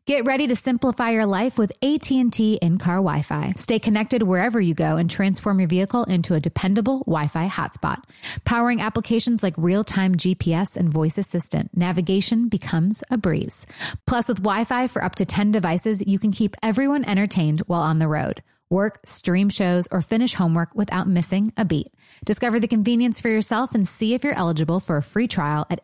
Get ready to simplify your life with AT&T in-car Wi-Fi. Stay connected wherever you go and transform your vehicle into a dependable Wi-Fi hotspot. Powering applications like real-time GPS and voice assistant, navigation becomes a breeze. Plus, with Wi-Fi for up to 10 devices, you can keep everyone entertained while on the road. Work, stream shows, or finish homework without missing a beat. Discover the convenience for yourself and see if you're eligible for a free trial at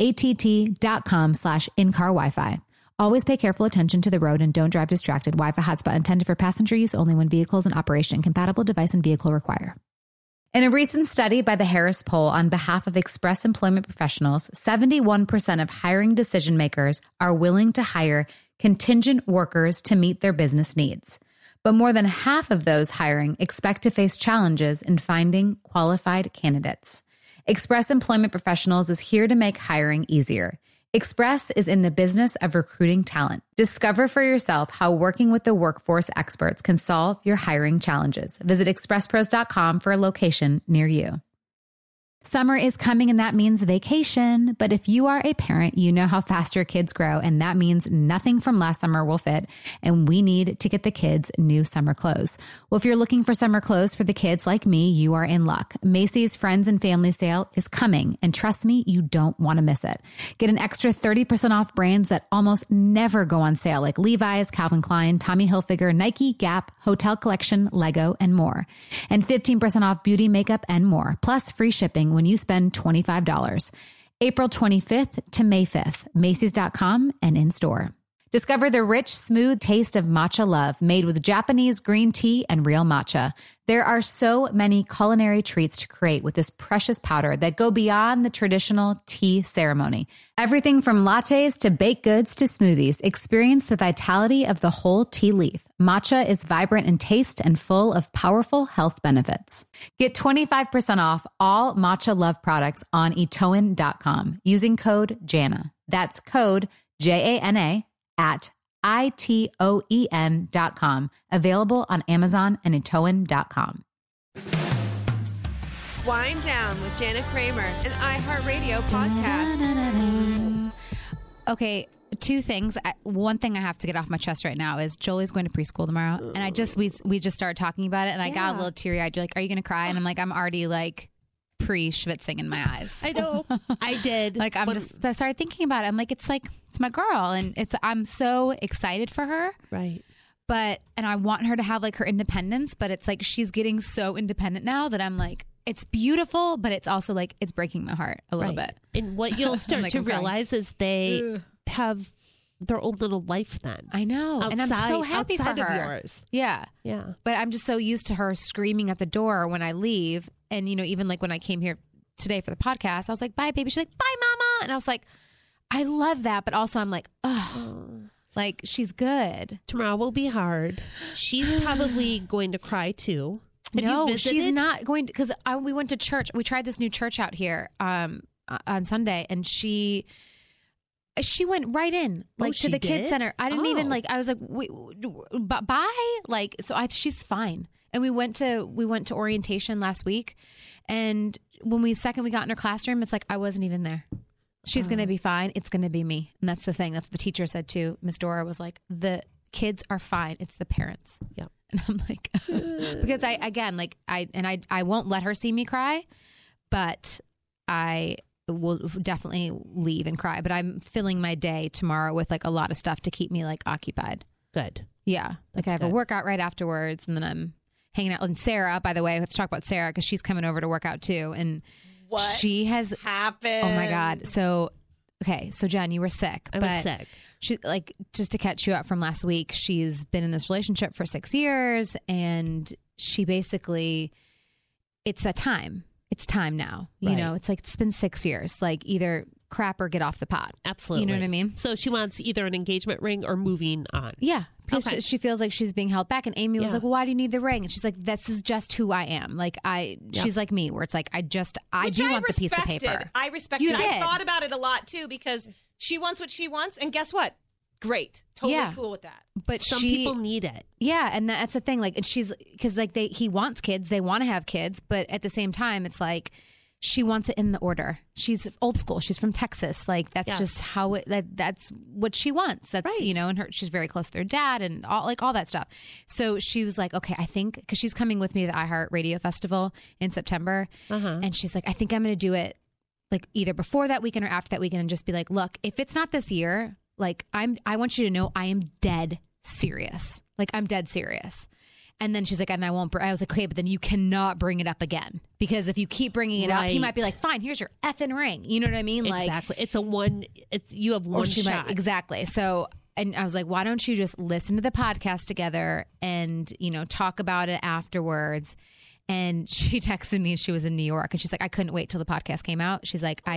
att.com/in-car Wi-Fi. Always pay careful attention to the road and don't drive distracted. Wi-Fi hotspot intended for passenger use only when vehicles in operation. Compatible device and vehicle require. In a recent study by the Harris Poll on behalf of Express Employment Professionals, 71% of hiring decision makers are willing to hire contingent workers to meet their business needs. But more than half of those hiring expect to face challenges in finding qualified candidates. Express Employment Professionals is here to make hiring easier. Express is in the business of recruiting talent. Discover for yourself how working with the workforce experts can solve your hiring challenges. Visit expresspros.com for a location near you. Summer is coming and that means vacation. But if you are a parent, you know how fast your kids grow, and that means nothing from last summer will fit, and we need to get the kids new summer clothes. Well, if you're looking for summer clothes for the kids like me, you are in luck. Macy's Friends and Family Sale is coming, and trust me, you don't want to miss it. Get an extra 30% off brands that almost never go on sale, like Levi's, Calvin Klein, Tommy Hilfiger, Nike, Gap, Hotel Collection, Lego, and more. And 15% off beauty, makeup, and more, plus free shipping when you spend $25. April 25th to May 5th, Macy's.com and in store. Discover the rich, smooth taste of matcha love made with Japanese green tea and real matcha. There are so many culinary treats to create with this precious powder that go beyond the traditional tea ceremony. Everything from lattes to baked goods to smoothies. Experience the vitality of the whole tea leaf. Matcha is vibrant in taste and full of powerful health benefits. Get 25% off all Matcha Love products on etoin.com using code JANA. That's code JANA at itoen.com. Available on Amazon and etoin.com. Wind Down with Jana Kramer, an iHeartRadio podcast. Okay, two things. One thing I have to get off my chest right now is Jolie's going to preschool tomorrow, and we just started talking about it, and I got a little teary-eyed. You're like, "Are you going to cry?" And I'm like, "I'm already like pre-schwitzing in my eyes." I know. I did. Like I started thinking about it. I'm like, it's my girl, and I'm so excited for her. Right. And I want her to have like her independence, but it's like she's getting so independent now that I'm like, it's beautiful, but it's also like it's breaking my heart a little bit. And what you'll start to realize is they have their own little life then. I know. And I'm so happy for her. Outside of yours. Yeah. Yeah. But I'm just so used to her screaming at the door when I leave. And, even like when I came here today for the podcast, I was like, "Bye, baby." She's like, "Bye, mama." And I was like, I love that. But also I'm like, oh, like she's good. Tomorrow will be hard. She's probably going to cry too. No, she's not going to, because we went to church. We tried this new church out here on Sunday, and she went right in, like to the kids center. I didn't even like. I was like, bye. Like, so she's fine. And we went to orientation last week, and when we got in her classroom, it's like I wasn't even there. She's going to be fine. It's going to be me, and that's the thing. That's what the teacher said too. Miss Dora was like, the kids are fine. It's the parents. Yep. And I'm like, because I won't let her see me cry, but I will definitely leave and cry. But I'm filling my day tomorrow with like a lot of stuff to keep me like occupied. Good. Yeah. Like I have a workout right afterwards, and then I'm hanging out. And Sarah, by the way, I have to talk about Sarah because she's coming over to work out too. And what she has happened? Oh my God. So, okay. So Jen, you were sick. I was sick. She, like, just to catch you up from last week, she's been in this relationship for 6 years, and she basically, it's time now. You know, it's like, it's been 6 years, like either crap or get off the pot. Absolutely. You know what I mean? So she wants either an engagement ring or moving on. Yeah. Because she feels like she's being held back. And Amy was like, "Well, why do you need the ring?" And she's like, "This is just who I am." Like she's like me, where it's like, I do want the piece of paper. I respect it. I thought about it a lot too, because she wants what she wants. And guess what? Great. Totally cool with that. But some people need it. Yeah. And that's the thing. Like, and she's, because like he wants kids, they want to have kids. But at the same time, it's like, she wants it in the order. She's old school. She's from Texas. Like that's just how that's what she wants. That's, right. you know, and she's very close to her dad and all that stuff. So she was like, okay, I think, cause she's coming with me to the iHeart Radio Festival in September. And she's like, I think I'm going to do it like either before that weekend or after that weekend and just be like, look, if it's not this year, like I want you to know I am dead serious. Like I'm dead serious. And then she's like, and I won't. I was like, okay, but then you cannot bring it up again because if you keep bringing it up, he might be like, fine, here's your effing ring. You know what I mean? Exactly. Like you have one shot. Exactly. So, and I was like, why don't you just listen to the podcast together and, you know, talk about it afterwards. And she texted me. She was in New York and she's like, I couldn't wait till the podcast came out. She's like,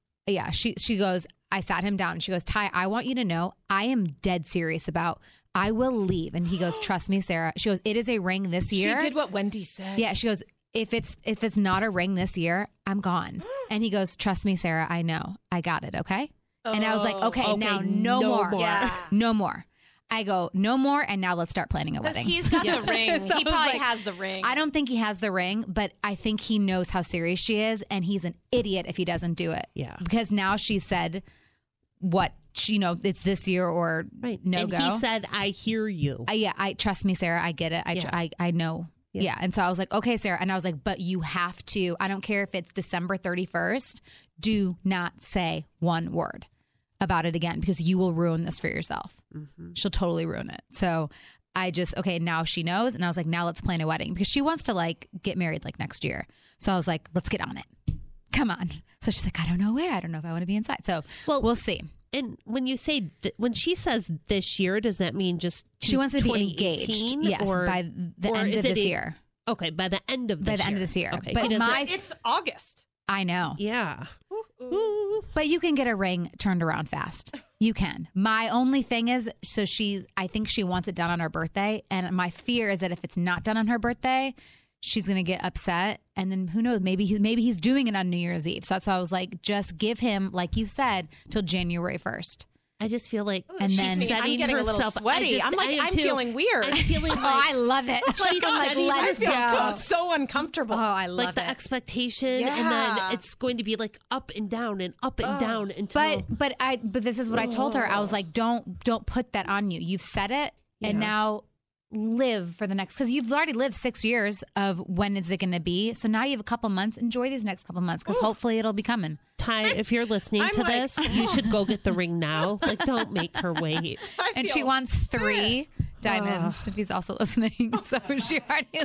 she goes, I sat him down. She goes, Ty, I want you to know I am dead serious about I will leave. And he goes, trust me, Sarah. She goes, it is a ring this year. She did what Wendy said. Yeah. She goes, if it's not a ring this year, I'm gone. And he goes, trust me, Sarah. I know. I got it. Okay. And I was like, okay, now no more. Yeah. No more. I go, no more. And now let's start planning a wedding. He's got the ring. So he probably has the ring. I don't think he has the ring, but I think he knows how serious she is. And he's an idiot if he doesn't do it. Yeah. Because now she said what, you know, it's this year or no and go. He said, I hear you. I trust me, Sarah. I get it. I know. Yeah. And so I was like, okay, Sarah. And I was like, but you have to, I don't care if it's December 31st, do not say one word about it again because you will ruin this for yourself. She'll totally ruin it. So I just, okay, now she knows. And I was like, now let's plan a wedding because she wants to like get married like next year. So I was like, let's get on it. Come on. So she's like, I don't know where. I don't know if I want to be inside. So we'll see. And when you say, when she says this year, does that mean just she wants to be engaged? Yes, or by the end of this year. Okay, by the end of this year. By the end of this year. Okay. But it's August. I know. Yeah. But you can get a ring turned around fast. You can. My only thing is, I think she wants it done on her birthday. And my fear is that if it's not done on her birthday, she's going to get upset. And then who knows, maybe he's doing it on New Year's Eve. So that's why I was like, just give him, like you said, till January 1st. I just feel like and then I'm getting herself, a little sweaty. I'm feeling weird. I'm feeling like, I love it. She's I feel so uncomfortable. Oh, I love like the expectation, and then it's going to be like up and down and up and down until. But this is what I told her. I was like, don't put that on you. You've said it, and now live for the next, because you've already lived 6 years of when is it going to be. So now you have a couple months. Enjoy these next couple months because hopefully it'll be coming. Ty, if you're listening to this, you should go get the ring now. Like, don't make her wait. And she wants 3 diamonds if he's also listening. So she already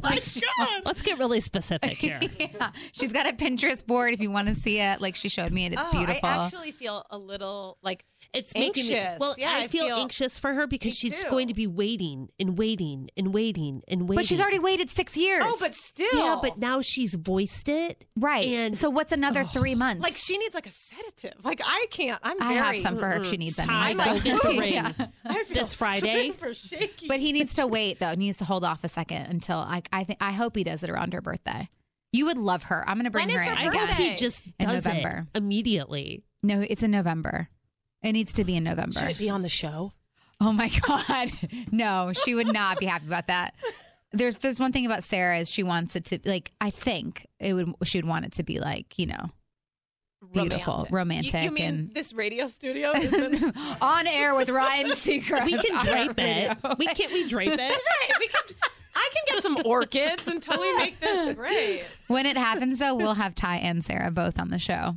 let's get really specific here. Yeah, she's got a Pinterest board if you want to see it. Like she showed me, and it's beautiful. I actually feel a little like it's anxious. Making me, well, I feel anxious for her because she's going to be waiting and waiting and waiting and waiting. But she's already waited 6 years. Oh, but still. Yeah, but now she's voiced it. Right. And so what's another 3 months? Like she needs like a sedative. Like I can't. I have some for her if she needs any. I might get the ring this Friday. Super shaky. But he needs to wait though. He needs to hold off a second until I hope he does it around her birthday. You would love her. I'm going to bring her in I again. hope he just does November. It immediately. No, it's in November. It needs to be in November. Should it be on the show? Oh my God. No, she would not be happy about that. There's one thing about Sarah is she wants it to, like, I think she would want it to be like, you know, beautiful, romantic. You mean and this radio studio isn't on air with Ryan Seacrest? We can drape it. We drape it? Right. I can get some orchids and totally make this great. When it happens, though, we'll have Ty and Sarah both on the show.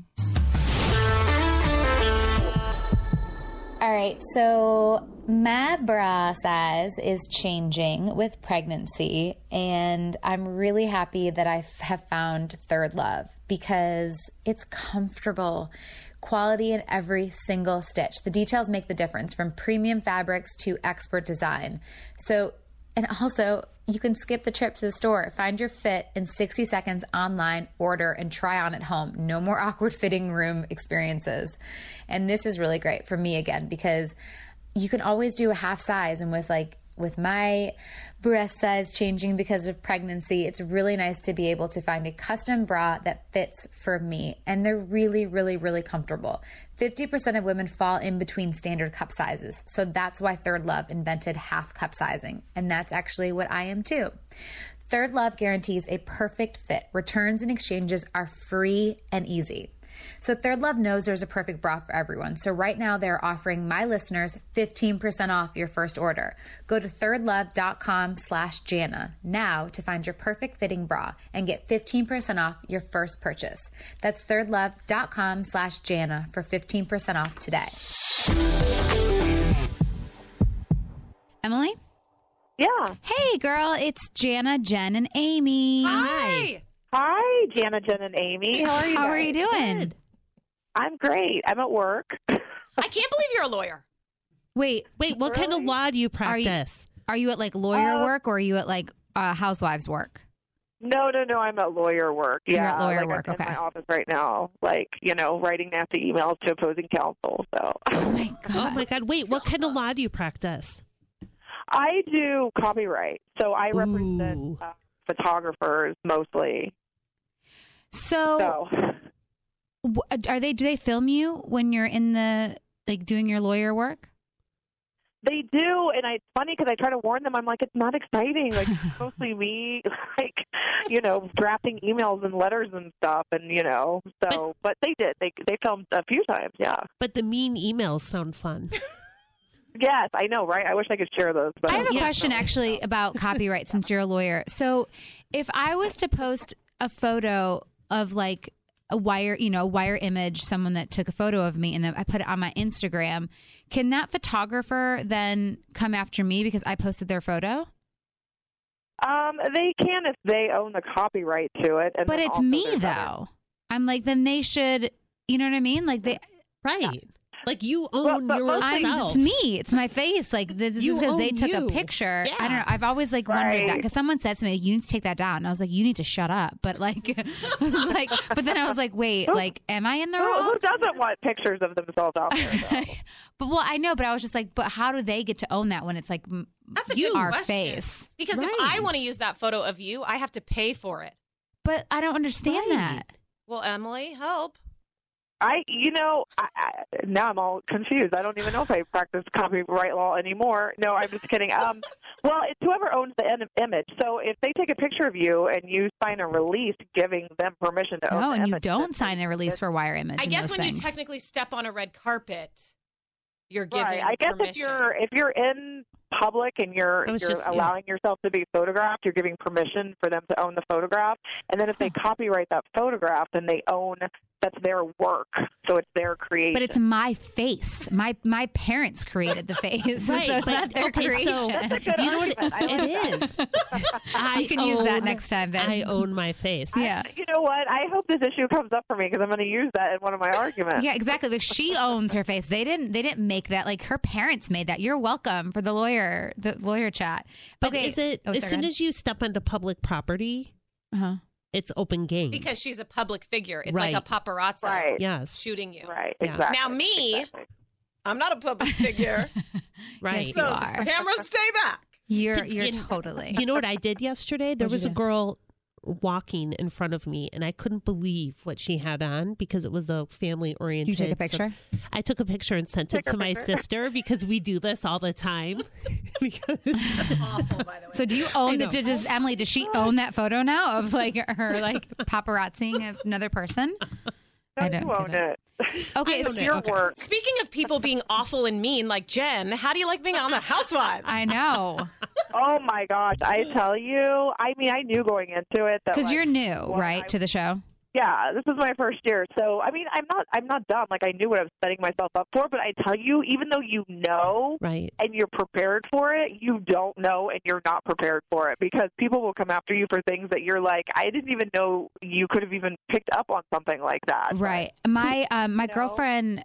All right, so my bra size is changing with pregnancy, and I'm really happy that I have found Third Love because it's comfortable. Quality in every single stitch. The details make the difference, from premium fabrics to expert design. And also, you can skip the trip to the store. Find your fit in 60 seconds online, order, and try on at home. No more awkward fitting room experiences. And this is really great for me, again, because you can always do a half size. And with my breast size changing because of pregnancy, it's really nice to be able to find a custom bra that fits for me. And they're really, really, really comfortable. 50% of women fall in between standard cup sizes. So that's why Third Love invented half cup sizing. And that's actually what I am too. Third Love guarantees a perfect fit. Returns and exchanges are free and easy. So Third Love knows there's a perfect bra for everyone. So right now they're offering my listeners 15% off your first order. Go to thirdlove.com/Jana now to find your perfect fitting bra and get 15% off your first purchase. That's thirdlove.com/Jana for 15% off today. Emily? Yeah. Hey, girl, it's Jana, Jen, and Amy. Hi. Hi, Jana, Jen, and Amy. How are you? How are you doing? Good. I'm great. I'm at work. I can't believe you're a lawyer. Wait, What kind of law do you practice? are you at like lawyer work or are you at like housewives work? No. I'm at lawyer work. You're Yeah, at lawyer work, I'm okay. in my office right now, writing nasty emails to opposing counsel. So Oh my Oh God. my God. Wait, what kind of law do you practice? I do copyright. So I represent Ooh. photographers mostly. So do they film you when you're in the, like, doing your lawyer work? They do, and it's funny because I try to warn them. I'm like, it's not exciting. Like, it's mostly me, drafting emails and letters and stuff, and But they did. They filmed a few times. Yeah. But the mean emails sound fun. Yes, I know, right? I wish I could share those. But I have a question actually about copyright since you're a lawyer. So if I was to post a photo of like a wire image, someone that took a photo of me and then I put it on my Instagram, can that photographer then come after me because I posted their photo? They can if they own the copyright to it. And But then it's also me there's other- though. I'm like, then they should, you know what I mean? Like they, Right. Like you own but mostly- yourself. it's me. It's my face. Like this You is because they own took you. a picture. Yeah. I don't know. I've always like wondered that Right. because someone said to me, "You need to take that down." And I was like, "You need to shut up." But like, but then I was like, "Wait, like, am I in the wrong?" Who doesn't want pictures of themselves out there? Though? But well, I know. But I was just like, but how do they get to own that when it's like That's a you good our question. face? Because if Right. I want to use that photo of you, I have to pay for it. But I don't understand Right. that. Well, Emily, help. Now I'm all confused. I don't even know if I practice copyright law anymore. No, I'm just kidding. Well, it's whoever owns the image. So if they take a picture of you and you sign a release giving them permission to own No, the and you image, don't sign a release for wire image. I and guess those when things. you technically step on a red carpet, you're giving right. I guess permission. if you're in public and you're I was just- allowing yourself to be photographed, you're giving permission for them to own the photograph. And then if they copyright that photograph, then they own that's their work. So it's their creation. But it's my face. My parents created the face, Right, so it's but- not their okay, creation. so- That's a good You know what argument. I like it that. is? You can use that next time, Ben. I own my face. Yeah. You know what? I hope this issue comes up for me because I'm going to use that in one of my arguments. Yeah, exactly. Like she owns her face. They didn't make that. Like her parents made that. You're welcome for the lawyer chat. But Okay. is it as soon as you step onto public property, uh-huh. it's open game? Because she's a public figure. It's Right. like a paparazzo Right. Yes. shooting you. Right. Yeah. Exactly. Now me, Exactly. I'm not a public figure. Right. Yes, So you are. cameras stay back. You're You- totally. You know what I did yesterday? There What'd was you a do? girl walking in front of me, and I couldn't believe what she had on because it was a family oriented. You take a picture? I took a picture and sent it Take a to my picture. sister because we do this all the time. Because Awful, by the way. So do you own the? Does Emily? Does she own that photo now of like her like paparazziing of another person? I don't You get own it. it. Okay, It's so your Okay. work. Speaking of people being awful and mean, like Jen, how do you like being on the Housewives? I know Oh my gosh! I tell you, I mean, I knew going into it that because you're new, well, right, to the show. Yeah, this was my first year, so I mean, I'm not dumb. Like I knew what I was setting myself up for, but I tell you, even though you know right. and you're prepared for it, you don't know and you're not prepared for it because people will come after you for things that you're like, I didn't even know you could have even picked up on something like that. Right. My my know? girlfriend.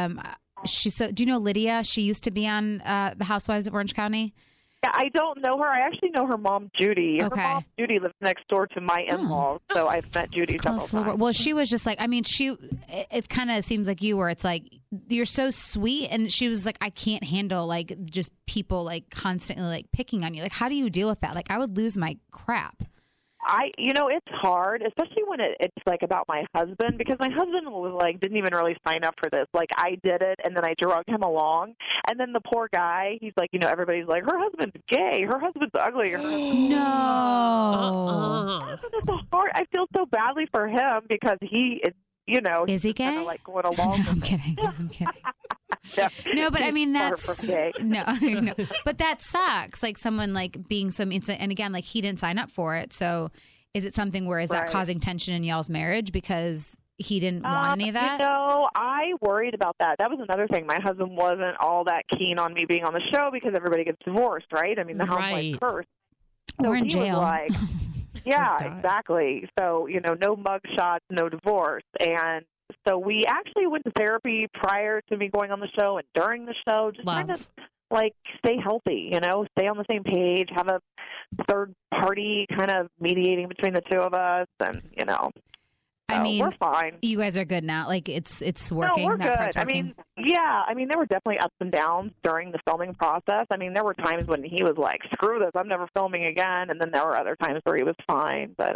Do you know Lydia? She used to be on the Housewives of Orange County. Yeah, I don't know her. I actually know her mom, Judy. Okay. Her mom, Judy, lives next door to my in-laws, so I've met Judy several Close to the times. word. Well, she was just like, I mean, it kind of seems like you where it's like, you're so sweet. And she was like, I can't handle like just people like constantly like picking on you. Like, how do you deal with that? Like, I would lose my crap. It's hard, especially when it's like about my husband, because my husband was like, didn't even really sign up for this. Like, I did it, and then I drug him along. And then the poor guy, he's like, everybody's like, her husband's gay, her husband's ugly. Her husband's No. It's hard. I feel so badly for him because he is, is he gay? Kind of like going along. I'm kidding. No, but I mean, that's no. But that sucks. Like someone like being and again, like he didn't sign up for it. So is it something where is that causing tension in y'all's marriage because he didn't want any of that? I worried about that. That was another thing. My husband wasn't all that keen on me being on the show because everybody gets divorced, right? I mean, the housewife curse. So or in he jail. Was like, yeah, exactly. So, no mug shots, no divorce. And so we actually went to therapy prior to me going on the show and during the show, just trying to like stay healthy, stay on the same page, have a third party kind of mediating between the two of us, and I mean, we're fine. You guys are good now. Like it's working. No, we're that good. part's working. I mean, there were definitely ups and downs during the filming process. I mean, there were times when he was like, "Screw this, I'm never filming again," and then there were other times where he was fine. But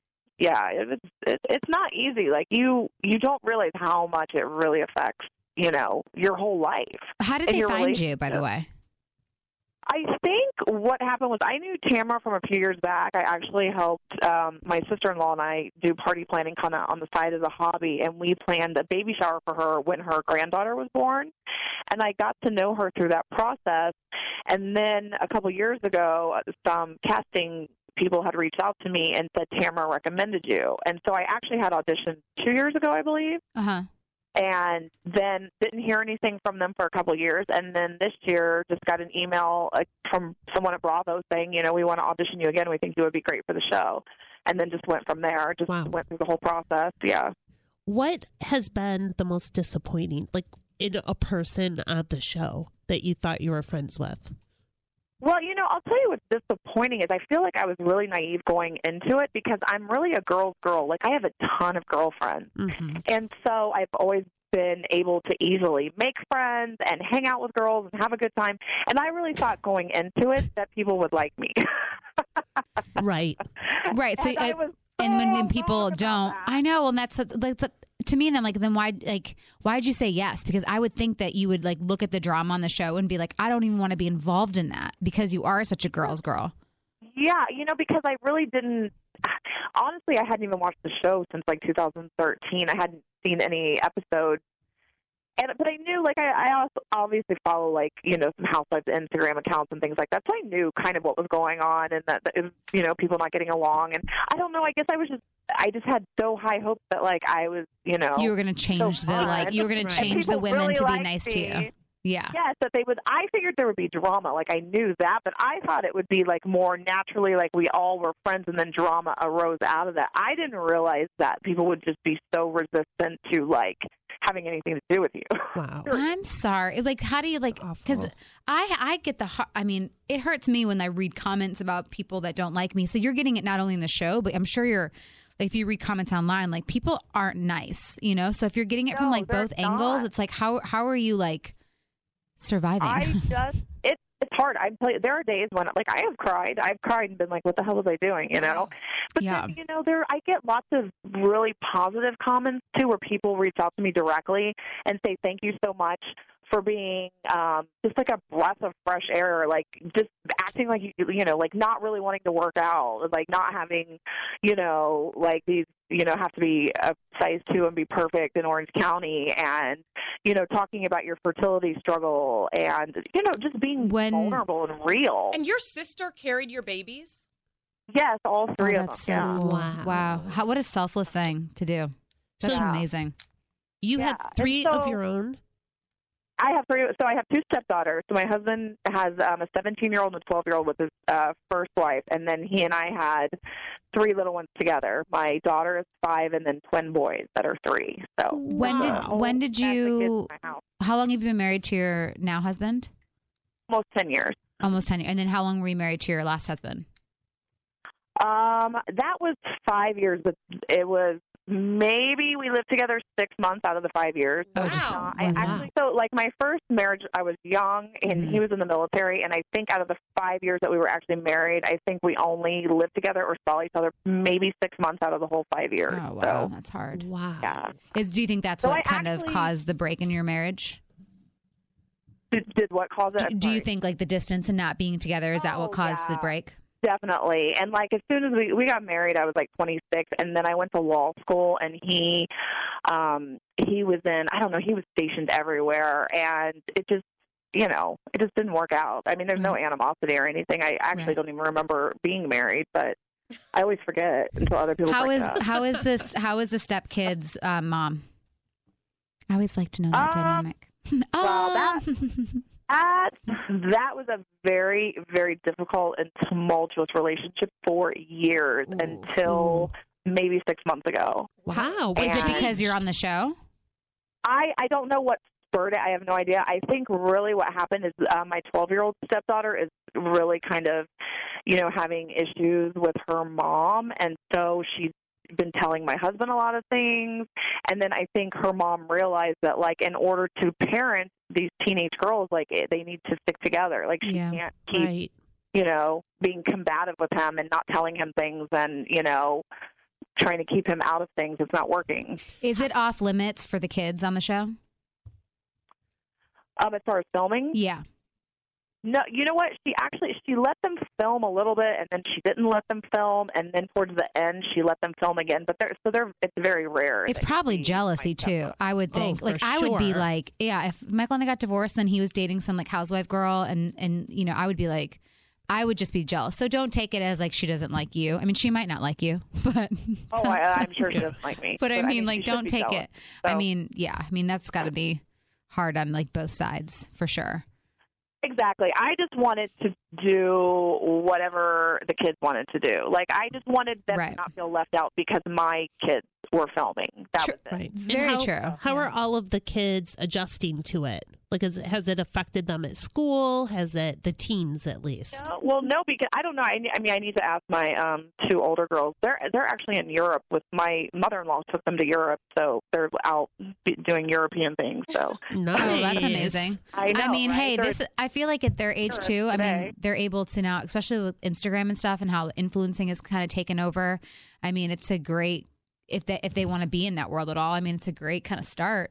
it's not easy. Like you don't realize how much it really affects your whole life. How did they find you, by the way? I think what happened was I knew Tamara from a few years back. I actually helped my sister-in-law and I do party planning kind of on the side as a hobby, and we planned a baby shower for her when her granddaughter was born. And I got to know her through that process. And then a couple years ago, some casting people had reached out to me and said, Tamara recommended you. And so I actually had auditioned 2 years ago, I believe. Uh-huh. And then didn't hear anything from them for a couple of years. And then this year just got an email from someone at Bravo saying, we want to audition you again. We think you would be great for the show. And then just went from there, went through the whole process. Yeah. What has been the most disappointing, like in a person on the show that you thought you were friends with? Well, I'll tell you what's disappointing is I feel like I was really naive going into it because I'm really a girl's girl. Like, I have a ton of girlfriends. Mm-hmm. And so I've always been able to easily make friends and hang out with girls and have a good time. And I really thought going into it that people would like me. Right. Right. So, and when people don't, I know. And that's like, to me, then why'd you say yes? Because I would think that you would like look at the drama on the show and be like, I don't even want to be involved in that because you are such a girl's girl. Yeah, because I really didn't. Honestly, I hadn't even watched the show since like 2013. I hadn't seen any episodes. But I knew, like, I also obviously follow, like, some housewives Instagram accounts and things like that. So I knew kind of what was going on and that it was, people not getting along. And I don't know, I guess I just had so high hopes that, like, I was, you were going to change you were going to change the women really to be nice to you. Yeah. Yes, that they would. I figured there would be drama. Like, I knew that, but I thought it would be like more naturally, like we all were friends, and then drama arose out of that. I didn't realize that people would just be so resistant to like having anything to do with you. Wow. I'm sorry. Like, how do you like? Because I get I mean, it hurts me when I read comments about people that don't like me. So you're getting it not only in the show, but I'm sure you're. Like, if you read comments online, like people aren't nice, So if you're getting it from like both angles, it's like how are you like surviving? It's hard. There are days when like I've cried and been like, what the hell was I doing? But then, I get lots of really positive comments too, where people reach out to me directly and say, thank you so much for being just like a breath of fresh air, like just acting like like not really wanting to work out, like not having, like these, have to be a size 2 and be perfect in Orange County, and talking about your fertility struggle, and just being vulnerable and real. And your sister carried your babies? Yes, all three of them. That's so cool. Wow. What a selfless thing to do. That's amazing. You had 3 of your own? I have 3. So I have 2 stepdaughters. So my husband has a 17-year-old and a 12-year-old with his first wife, and then he and I had 3 little ones together. My daughter is 5, and then twin boys that are 3. So when did you? How long have you been married to your now husband? Almost 10 years. Almost 10 years. And then how long were you married to your last husband? That was 5 years, but it was maybe we lived together 6 months out of the 5 years. Oh, Wow. So like my first marriage, I was young and he was in the military. And I think out of the 5 years that we were actually married, I think we only lived together or saw each other maybe 6 months out of the whole 5 years. Oh, wow. So, That's hard. Wow. yeah. Do you think that's So what I kind of actually- caused the break in your marriage? Did what cause it? Do you think like the distance and not being together, is that what Oh, caused the yeah. break? Definitely. And like as soon as we got married, I was like 26, and then I went to law school, and he was in, I don't know, he was stationed everywhere, and it just, you know, it just didn't work out. I mean, there's no animosity or anything. I actually don't even remember being married, but I always forget until other people bring it up. How is the stepkid's mom? I always like to know that dynamic. Well, that was a very, very difficult and tumultuous relationship for years until maybe 6 months ago. Wow. Is it And- because you're on the show? I don't know what spurred it. I have no idea. I think really what happened is my 12-year-old stepdaughter is really kind of, you know, having issues with her mom, and so she's been telling my husband a lot of things. And then I think her mom realized that, like, in order to parent these teenage girls, like, they need to stick together. Like, she can't keep, Right. you know, being combative with him and not telling him things and, you know, trying to keep him out of things. It's not working. Is it off limits for the kids on the show? As far as filming? Yeah. No, you know what? She let them film a little bit, and then she didn't let them film, and then towards the end she let them film again. But it's very rare. It's that probably you see jealousy my too. stepdaughter. I would think. for Like I would be sure. like, yeah, if Michael and I got divorced and he was dating some like housewife girl and you know, I would be like, I would just be jealous. So don't take it as like she doesn't like you. I mean, she might not like you, but I'm sure she doesn't like me. But I mean, like, she should don't be take jealous. it. I So- mean, yeah. I mean, that's got to be hard on like both sides for sure. Exactly. I just wanted to do whatever the kids wanted to do. Like, I just wanted them Right. to not feel left out because my kids were filming. That Sure. was it. Right. And Very true. How are all of the kids adjusting to it? Like, has it affected them at school? Has it the teens at least? No, because I don't know. I mean, I need to ask my two older girls. They're actually in Europe with my mother-in-law. Took them to Europe, so they're out doing European things. So Nice. Oh, that's amazing. I know. mean, right? hey, They're- I feel like at their age Sure, too, I today. mean, they're able to now, especially with Instagram and stuff and how influencing is kind of taken over. I mean, it's a great, if they want to be in that world at all, I mean, it's a great kind of start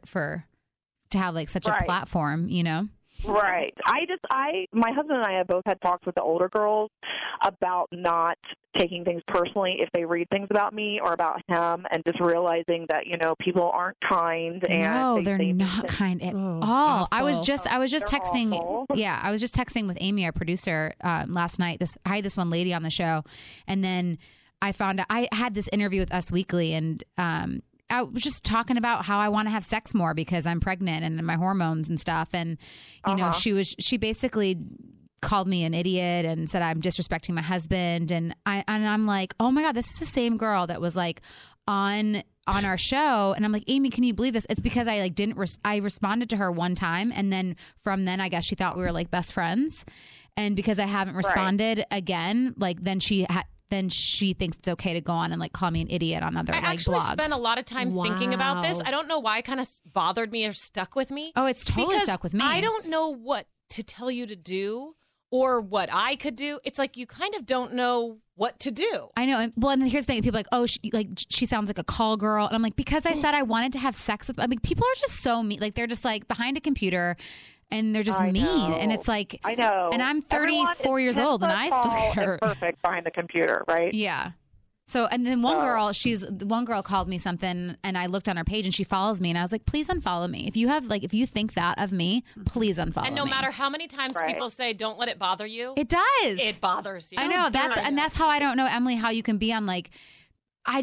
to have like such a Right. platform, you know? Right. My husband and I have both had talks with the older girls about not taking things personally if they read things about me or about him, and just realizing that, you know, people aren't kind. And No, they they're say not things kind at Oh, all. I was awful. just They're texting. awful. Yeah, I was just texting with Amy, our producer, last night. I had this one lady on the show, and then I found out I had this interview with Us Weekly, and I was just talking about how I want to have sex more because I'm pregnant and my hormones and stuff. And you know, she basically called me an idiot and said I'm disrespecting my husband, and I'm like, oh my God, this is the same girl that was like on our show. And I'm like, Amy, can you believe this? It's because I like I responded to her one time, and then from then I guess she thought we were like best friends, and because I haven't responded again, like then she thinks it's okay to go on and like call me an idiot on other I like actually blogs. spent a lot of time thinking about this. Wow. I don't know why it kind of bothered me or stuck with me. Oh, it's totally because stuck with me. I don't know what to tell you to do or what I could do. It's like you kind of don't know what to do. I know. Well, and here's the thing: people are like, oh, she sounds like a call girl, and I'm like, because I said I wanted to have sex with. I mean, people are just so mean. Like they're just like behind a computer, and they're just I mean. know. And it's like, I know. And I'm Everyone 34 is years 10 old, and foot I still tall get hurt. and perfect behind the computer, right? Yeah. So, and then one So- girl called me something, and I looked on her page, and she follows me, and I was like, please unfollow me. If you think that of me, please unfollow me. And no matter how many times Right. people say, don't let it bother you, it does. it bothers you. I know that's how I don't know, Emily, how you can be on like. I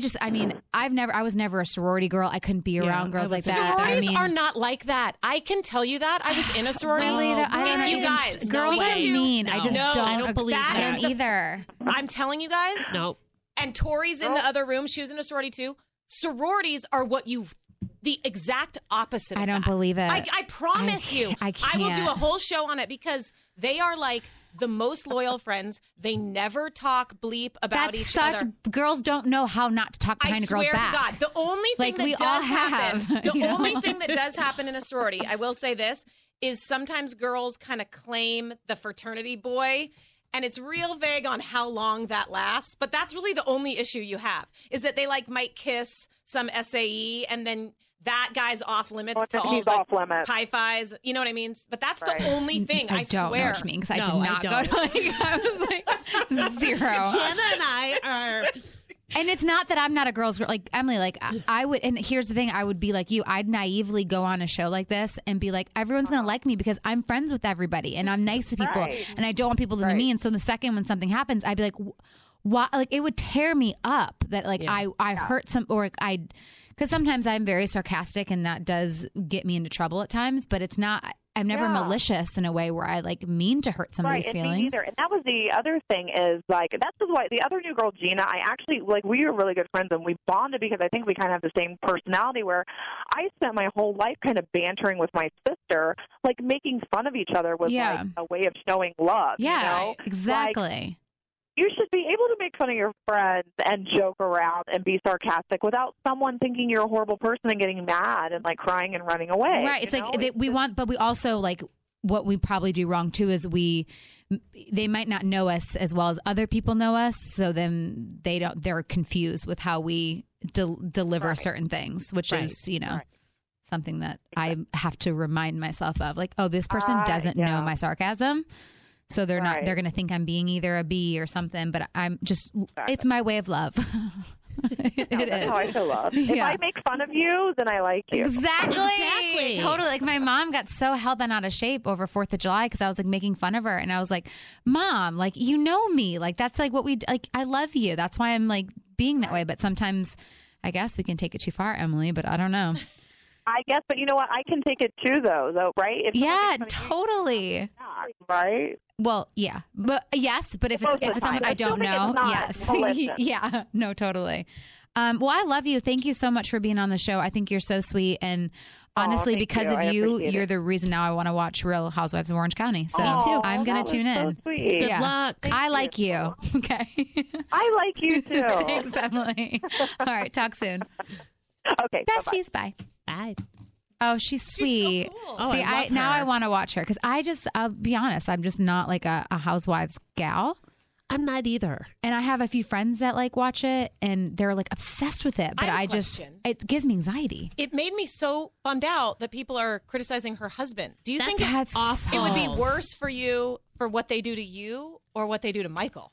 was never a sorority girl. I couldn't be around girls like that. Sororities are not like that. I can tell you that. I was in a sorority. Really, I don't know. You guys, girls we are can do- mean. No. I just No, don't. I don't believe I that. don't either. I'm telling you guys. Nope. And Tori's in the other room. She was in a sorority too. Sororities are the exact opposite. I of don't that. believe it. I promise you. I I will do can't. a whole show on it because they are like the most loyal friends. They never talk bleep about each other. Girls don't know how not to talk behind a girl's back. I swear to God, the only thing that does happen, only thing that does happen in a sorority, I will say this, is sometimes girls kind of claim the fraternity boy. And it's real vague on how long that lasts. But that's really the only issue you have, is that they might kiss some SAE and then that guy's off limits to all high fives. You know what I mean? But that's the only thing. I swear. Don't know what you mean, because I did not go to I was like 0. Jana and I are. And it's not that I'm not a girl's girl. Like, Emily, I would, and here's the thing, I would be like you. I'd naively go on a show like this and be like, everyone's going to like me because I'm friends with everybody and I'm nice to people and I don't want people to be mean. So the second when something happens, I'd be like, why? Like, it would tear me up that I hurt some, or because sometimes I'm very sarcastic and that does get me into trouble at times, but it's not, I'm never malicious in a way where I mean to hurt somebody's feelings. Me neither. And that was the other thing is that's why the other new girl, Gina, I actually we were really good friends and we bonded because I think we kind of have the same personality where I spent my whole life kind of bantering with my sister, making fun of each other was a way of showing love. Yeah, you know? exactly. You should be able to make fun of your friends and joke around and be sarcastic without someone thinking you're a horrible person and getting mad and crying and running away. Right. It's but we also what we probably do wrong too is they might not know us as well as other people know us. So then they're confused with how we deliver certain things, which is, something that I have to remind myself of. This person doesn't know my sarcasm. So they're not, they're going to think I'm being either a B or something, but I'm just, it's my way of love. It that's is. how I show love. If I make fun of you, then I like you. Exactly. Totally. My mom got so hell bent out of shape over 4th of July because I was making fun of her. And I was like, Mom, you know me. That's what we, I love you. That's why I'm being that way. But sometimes I guess we can take it too far, Emily, but I don't know. I guess, but you know what? I can take it too, though, right? If totally. Right? Well, yeah, but yes, but if it's someone I don't know, yes, yeah, no, totally. Well, I love you. Thank you so much for being on the show. I think you're so sweet, and honestly, because of you're the reason now I want to watch Real Housewives of Orange County. So I'm gonna tune in. So sweet. Good luck. I like you. Okay. I like you too. Thanks, Emily. All right, talk soon. Okay. Besties, bye. Bye. Oh, she's sweet. She's so cool. Oh, See, I love her. now I want to watch her because I'll be honest, I'm just not a housewives gal. I'm not either. And I have a few friends that watch it and they're obsessed with it. But I have a question. It gives me anxiety. It made me so bummed out that people are criticizing her husband. Do you think That's awful. it would be worse for you for what they do to you or what they do to Michael?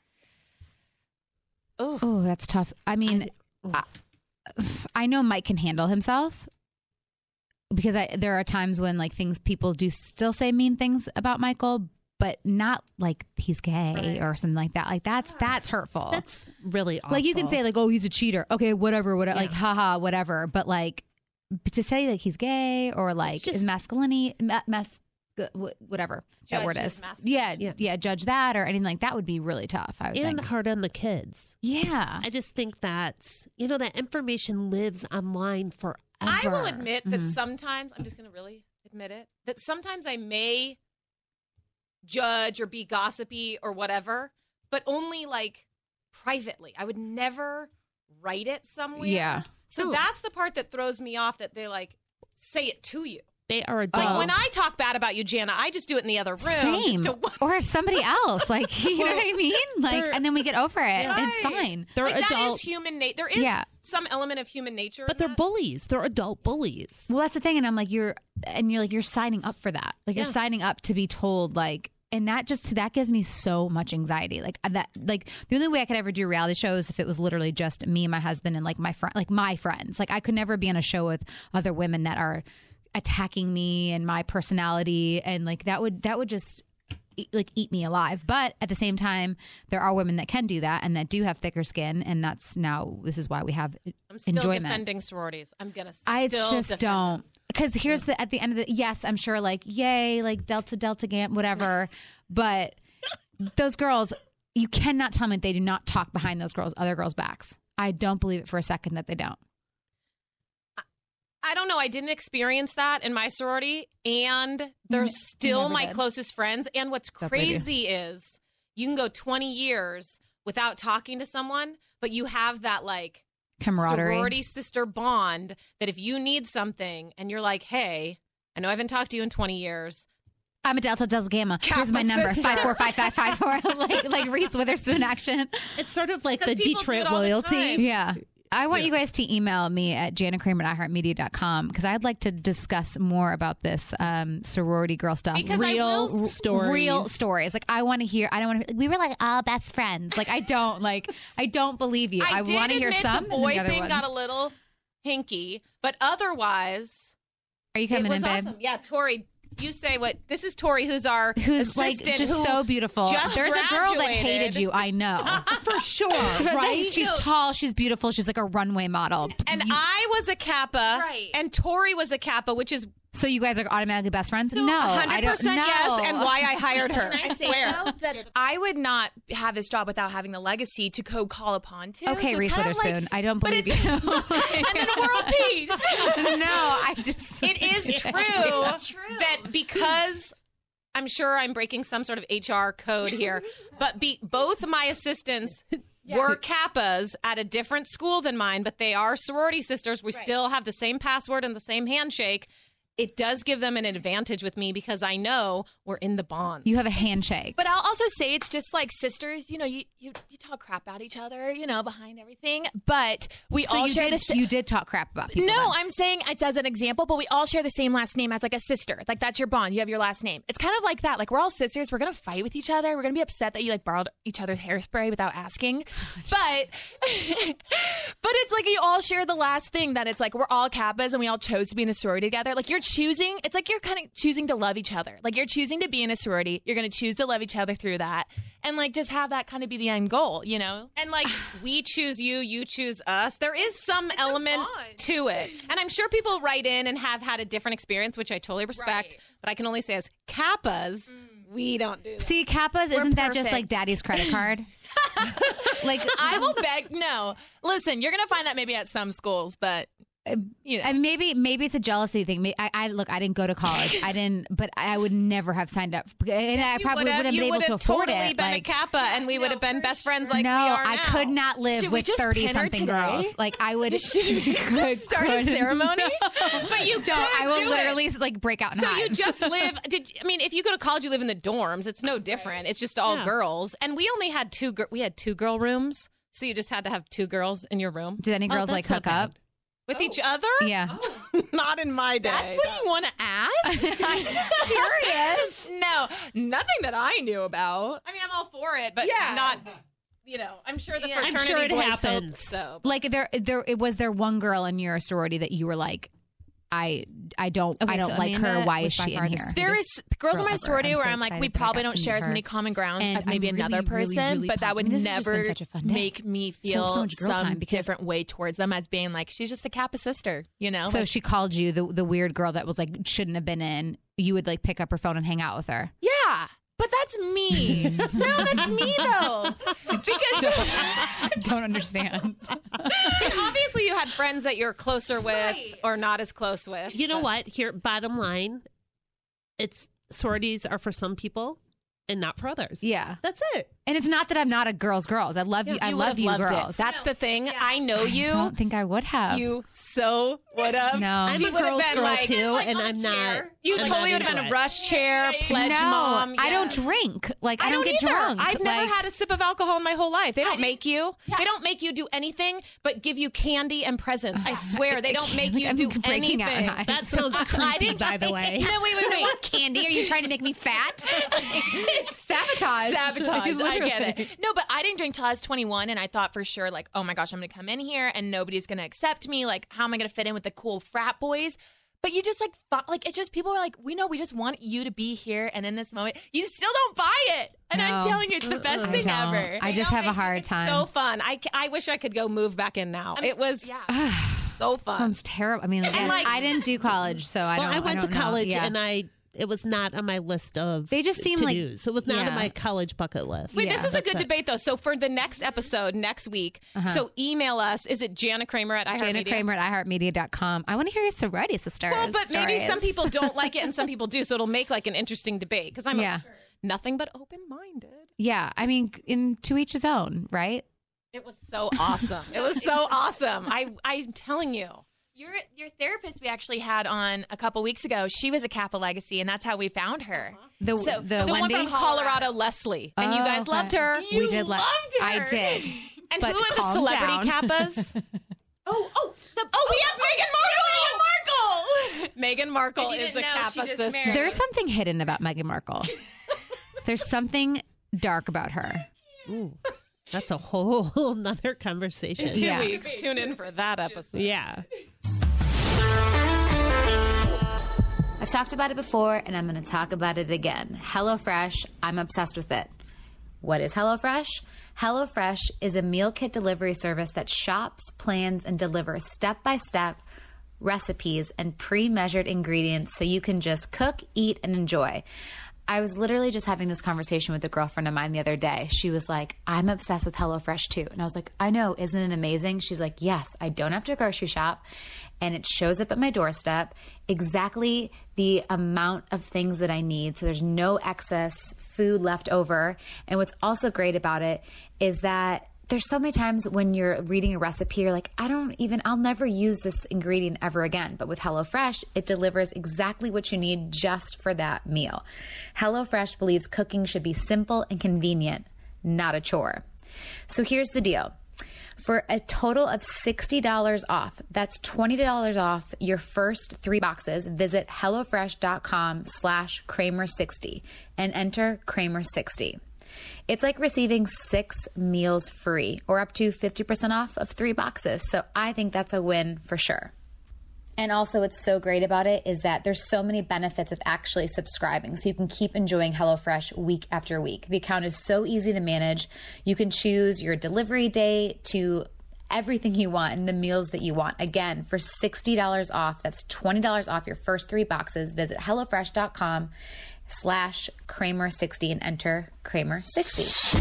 Oh, that's tough. I mean, I know Mike can handle himself. Because there are times when people do still say mean things about Michael, but not he's gay or something like that. That's hurtful. That's really awful. You can say oh, he's a cheater. Okay, whatever. Haha, whatever. But to say he's gay or his masculinity, whatever that word is. Yeah, judge that or anything like that would be really tough. I would think. Hard on the kids. Yeah, I just think that's that information lives online forever. I will admit that sometimes, I'm just going to really admit it, that sometimes I may judge or be gossipy or whatever, but only privately. I would never write it somewhere. Yeah. So that's the part that throws me off, that they say it to you. They are adults. When I talk bad about you, Jana, I just do it in the other room. Same. Or somebody else. You know what I mean? And then we get over it. Right. It's fine. They're adults. That is human nature. There is some element of human nature. But they're bullies. They're adult bullies. Well, that's the thing. And I'm you're signing up for that. You're signing up to be told and that gives me so much anxiety. The only way I could ever do reality shows if it was literally just me and my husband and my friends. I could never be on a show with other women that are attacking me and my personality, and that would just eat me alive. But at the same time, there are women that can do that and that do have thicker skin, and this is why we have I'm still enjoyment. Defending sororities. I'm gonna. I just defend don't. them. Because here's at the end of the yes, I'm sure yay, Delta Gamma, whatever. But those girls, you cannot tell me they do not talk behind other girls' backs. I don't believe it for a second that they don't. I don't know. I didn't experience that in my sorority, and they're still my closest friends. And what's crazy is you can go 20 years without talking to someone, but you have that like camaraderie, sorority sister bond that if you need something and you're like, hey, I know I haven't talked to you in 20 years. I'm a Delta Gamma. Here's my number, 545554, like Reese Witherspoon action. It's sort of like the Detroit loyalty. Yeah. I want you guys to email me at JanaKramer@iHeartMedia.com because I'd like to discuss more about this sorority girl stuff. Because real stories. Like I want to hear. I don't want to. We were like all best friends. Like I don't believe you. I want to hear some. The boy thing got a little hinky, but otherwise, are you coming in, babe? Awesome. Yeah, Tori. You say what? This is Tori, who's like just so beautiful. There's a girl that hated you. I know for sure. Right? She's tall. She's beautiful. She's like a runway model. And I was a Kappa, right? And Tori was a Kappa, which is. So you guys are automatically best friends? No, 100% I don't know. yes, and why I hired her. Can I say, though, that I would not have this job without having the legacy to call upon to. Okay, so Reese Witherspoon, I don't believe you. And then world peace. It is true that because I'm sure I'm breaking some sort of HR code here, but both my assistants were Kappas at a different school than mine, but they are sorority sisters. We still have the same password and the same handshake. It does give them an advantage with me because I know we're in the bond. You have a handshake. But I'll also say it's just like sisters. You know, you talk crap about each other, you know, behind everything. But we all share this. You did talk crap about people. No, then. I'm saying it's as an example, but we all share the same last name as like a sister. Like that's your bond. You have your last name. It's kind of like that. Like we're all sisters. We're going to fight with each other. We're going to be upset that you like borrowed each other's hairspray without asking. But it's like you all share the last thing that it's like we're all Kappas and we all chose to be in a sorority together. Like you're choosing. It's like you're kind of choosing to love each other. Like you're choosing to be in a sorority. You're going to choose to love each other through that. And like just have that kind of be the end goal, you know? And like we choose you, you choose us. There is some element to it. And I'm sure people write in and have had a different experience, which I totally respect. Right. But I can only say as Kappas, we don't do that. See, Kappas, isn't that just like daddy's credit card? Like I will beg. No. Listen, you're going to find that maybe at some schools, but you know. And maybe it's a jealousy thing. I didn't go to college. But I would never have signed up. And I probably wouldn't have been able to afford it. You would have totally been a Kappa, and we would have been best friends like no, we are now. I could not live with 30-something girls. Like I would start a ceremony. No. But you don't. I will literally like break out in hives. So you just live. If you go to college, you live in the dorms. It's no different. It's just all girls, and we only had two girl rooms. So you just had to have two girls in your room. Did any girls like hook up? With each other? Yeah. Not in my day. That's what you want to ask? I'm just curious. No, nothing that I knew about. I mean, I'm all for it, but not, I'm sure the fraternity I'm sure it boys happens. hope so. Like was there one girl in your sorority that you were like, I don't like her. Why is she in here? There is girls in my sorority where I'm like, we probably don't share as many common grounds as maybe another person, but that would never make me feel some different way towards them as being like, she's just a Kappa sister, you know? So she called you the weird girl that was like, shouldn't have been in. You would like pick up her phone and hang out with her. Yeah. But that's me. No, that's me though. Because don't understand. And obviously, you had friends that you're closer with or not as close with. You know what? Here, bottom line, sororities are for some people and not for others. Yeah, that's it. And it's not that I'm not a girls. I love you. I love you, girls. That's the thing. Yeah. I know you. I don't think I would have. You so would have. No, I'm a girls girl too, and I'm not. You totally would have been a rush chair, pledge mom. I don't drink. Like I don't get drunk. I've never had a sip of alcohol in my whole life. They don't make you. Yeah. They don't make you do anything but give you candy and presents. I swear they don't make you do anything. That sounds creepy, by the way. No, wait. Candy? Are you trying to make me fat? Sabotage. I get it. No, but I didn't drink till I was 21, and I thought for sure, like, oh my gosh, I'm going to come in here and nobody's going to accept me. Like, how am I going to fit in with the cool frat boys? But you just it's just people are like, we just want you to be here. And in this moment, you still don't buy it. And I'm telling you, it's the best thing ever. I just have a hard time. So fun. I wish I could go move back in now. It was so fun. Sounds terrible. I mean, I didn't do college, so I don't know. I went to college and I It was not on my list of They just seem like to-dos. It was not on my college bucket list. Wait, this is a good debate, though. So for the next episode, next week, so email us. Is it Jana Kramer at iHeartMedia? Jana Kramer at iHeartMedia.com. I want to hear your sorority sisters. Well, but maybe stories. some people don't like it and some people do, so it'll make like an interesting debate because I'm nothing but open-minded. Yeah, I mean, to each his own, right? It was so awesome. It was so awesome. I'm telling you. Your therapist we actually had on a couple weeks ago, she was a Kappa Legacy, and that's how we found her. The one Wendy? from Colorado, Leslie. And you guys loved her. We did love her. I did. And but who are the celebrity Kappas? We have Meghan Markle is a Kappa sister. There's something hidden about Meghan Markle. There's something dark about her. Ooh, that's a whole nother conversation. In 2 weeks. Tune in for that episode. Yeah. I've talked about it before, and I'm going to talk about it again. HelloFresh, I'm obsessed with it. What is HelloFresh? HelloFresh is a meal kit delivery service that shops, plans, and delivers step-by-step recipes and pre-measured ingredients so you can just cook, eat, and enjoy. I was literally just having this conversation with a girlfriend of mine the other day. She was like, I'm obsessed with HelloFresh too. And I was like, I know, isn't it amazing? She's like, yes, I don't have to grocery shop and it shows up at my doorstep exactly the amount of things that I need. So there's no excess food left over. And what's also great about it is that there's so many times when you're reading a recipe, you're like, I'll never use this ingredient ever again. But with HelloFresh, it delivers exactly what you need just for that meal. HelloFresh believes cooking should be simple and convenient, not a chore. So here's the deal. For a total of $60 off, that's $20 off your first 3 boxes, visit HelloFresh.com/Kramer60 and enter Kramer60. It's like receiving 6 meals free or up to 50% off of 3 boxes. So I think that's a win for sure. And also what's so great about it is that there's so many benefits of actually subscribing. So you can keep enjoying HelloFresh week after week. The account is so easy to manage. You can choose your delivery date to everything you want and the meals that you want. Again, for $60 off, that's $20 off your first 3 boxes. Visit HelloFresh.com/Kramer60 and enter Kramer60.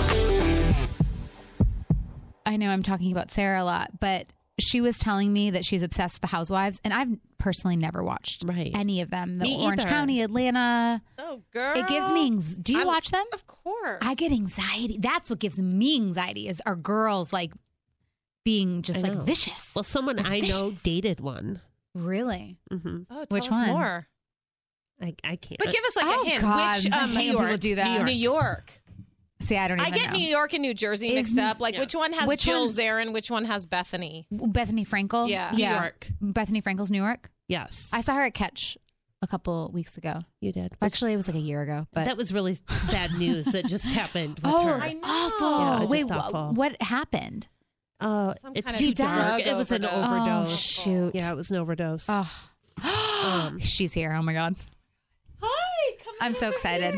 I know I'm talking about Sarah a lot, but she was telling me that she's obsessed with the Housewives, and I've personally never watched any of them. The Me Orange either. County, Atlanta. Oh, girl. It gives me. Do you watch them? Of course. I get anxiety. That's what gives me anxiety. Is our girls like being just like vicious? Well, someone I know dated one. Really? Mm-hmm. Oh, Which tell us one? more. I can't. But give us like Oh, a hint. God. Which I hate New when York? people do that. New York. See, I don't even I get know. New York and New Jersey mixed up. Like, which one has Which Jill one? Zarin? Which one has Bethany? Bethany Frankel. Yeah. New York. Bethany Frankel's New York. Yes, I saw her at Catch a couple weeks ago. you did. Actually, it was like a year ago. But That was really sad news that just happened with oh, her. it's I know. awful. Yeah, just Wait, awful. what happened? Some It's kind too of dark. drug It was an overdose. Oh, overdose. shoot. Yeah, it was an overdose. Oh. She's here. Oh my God. Hi. Come I'm so excited.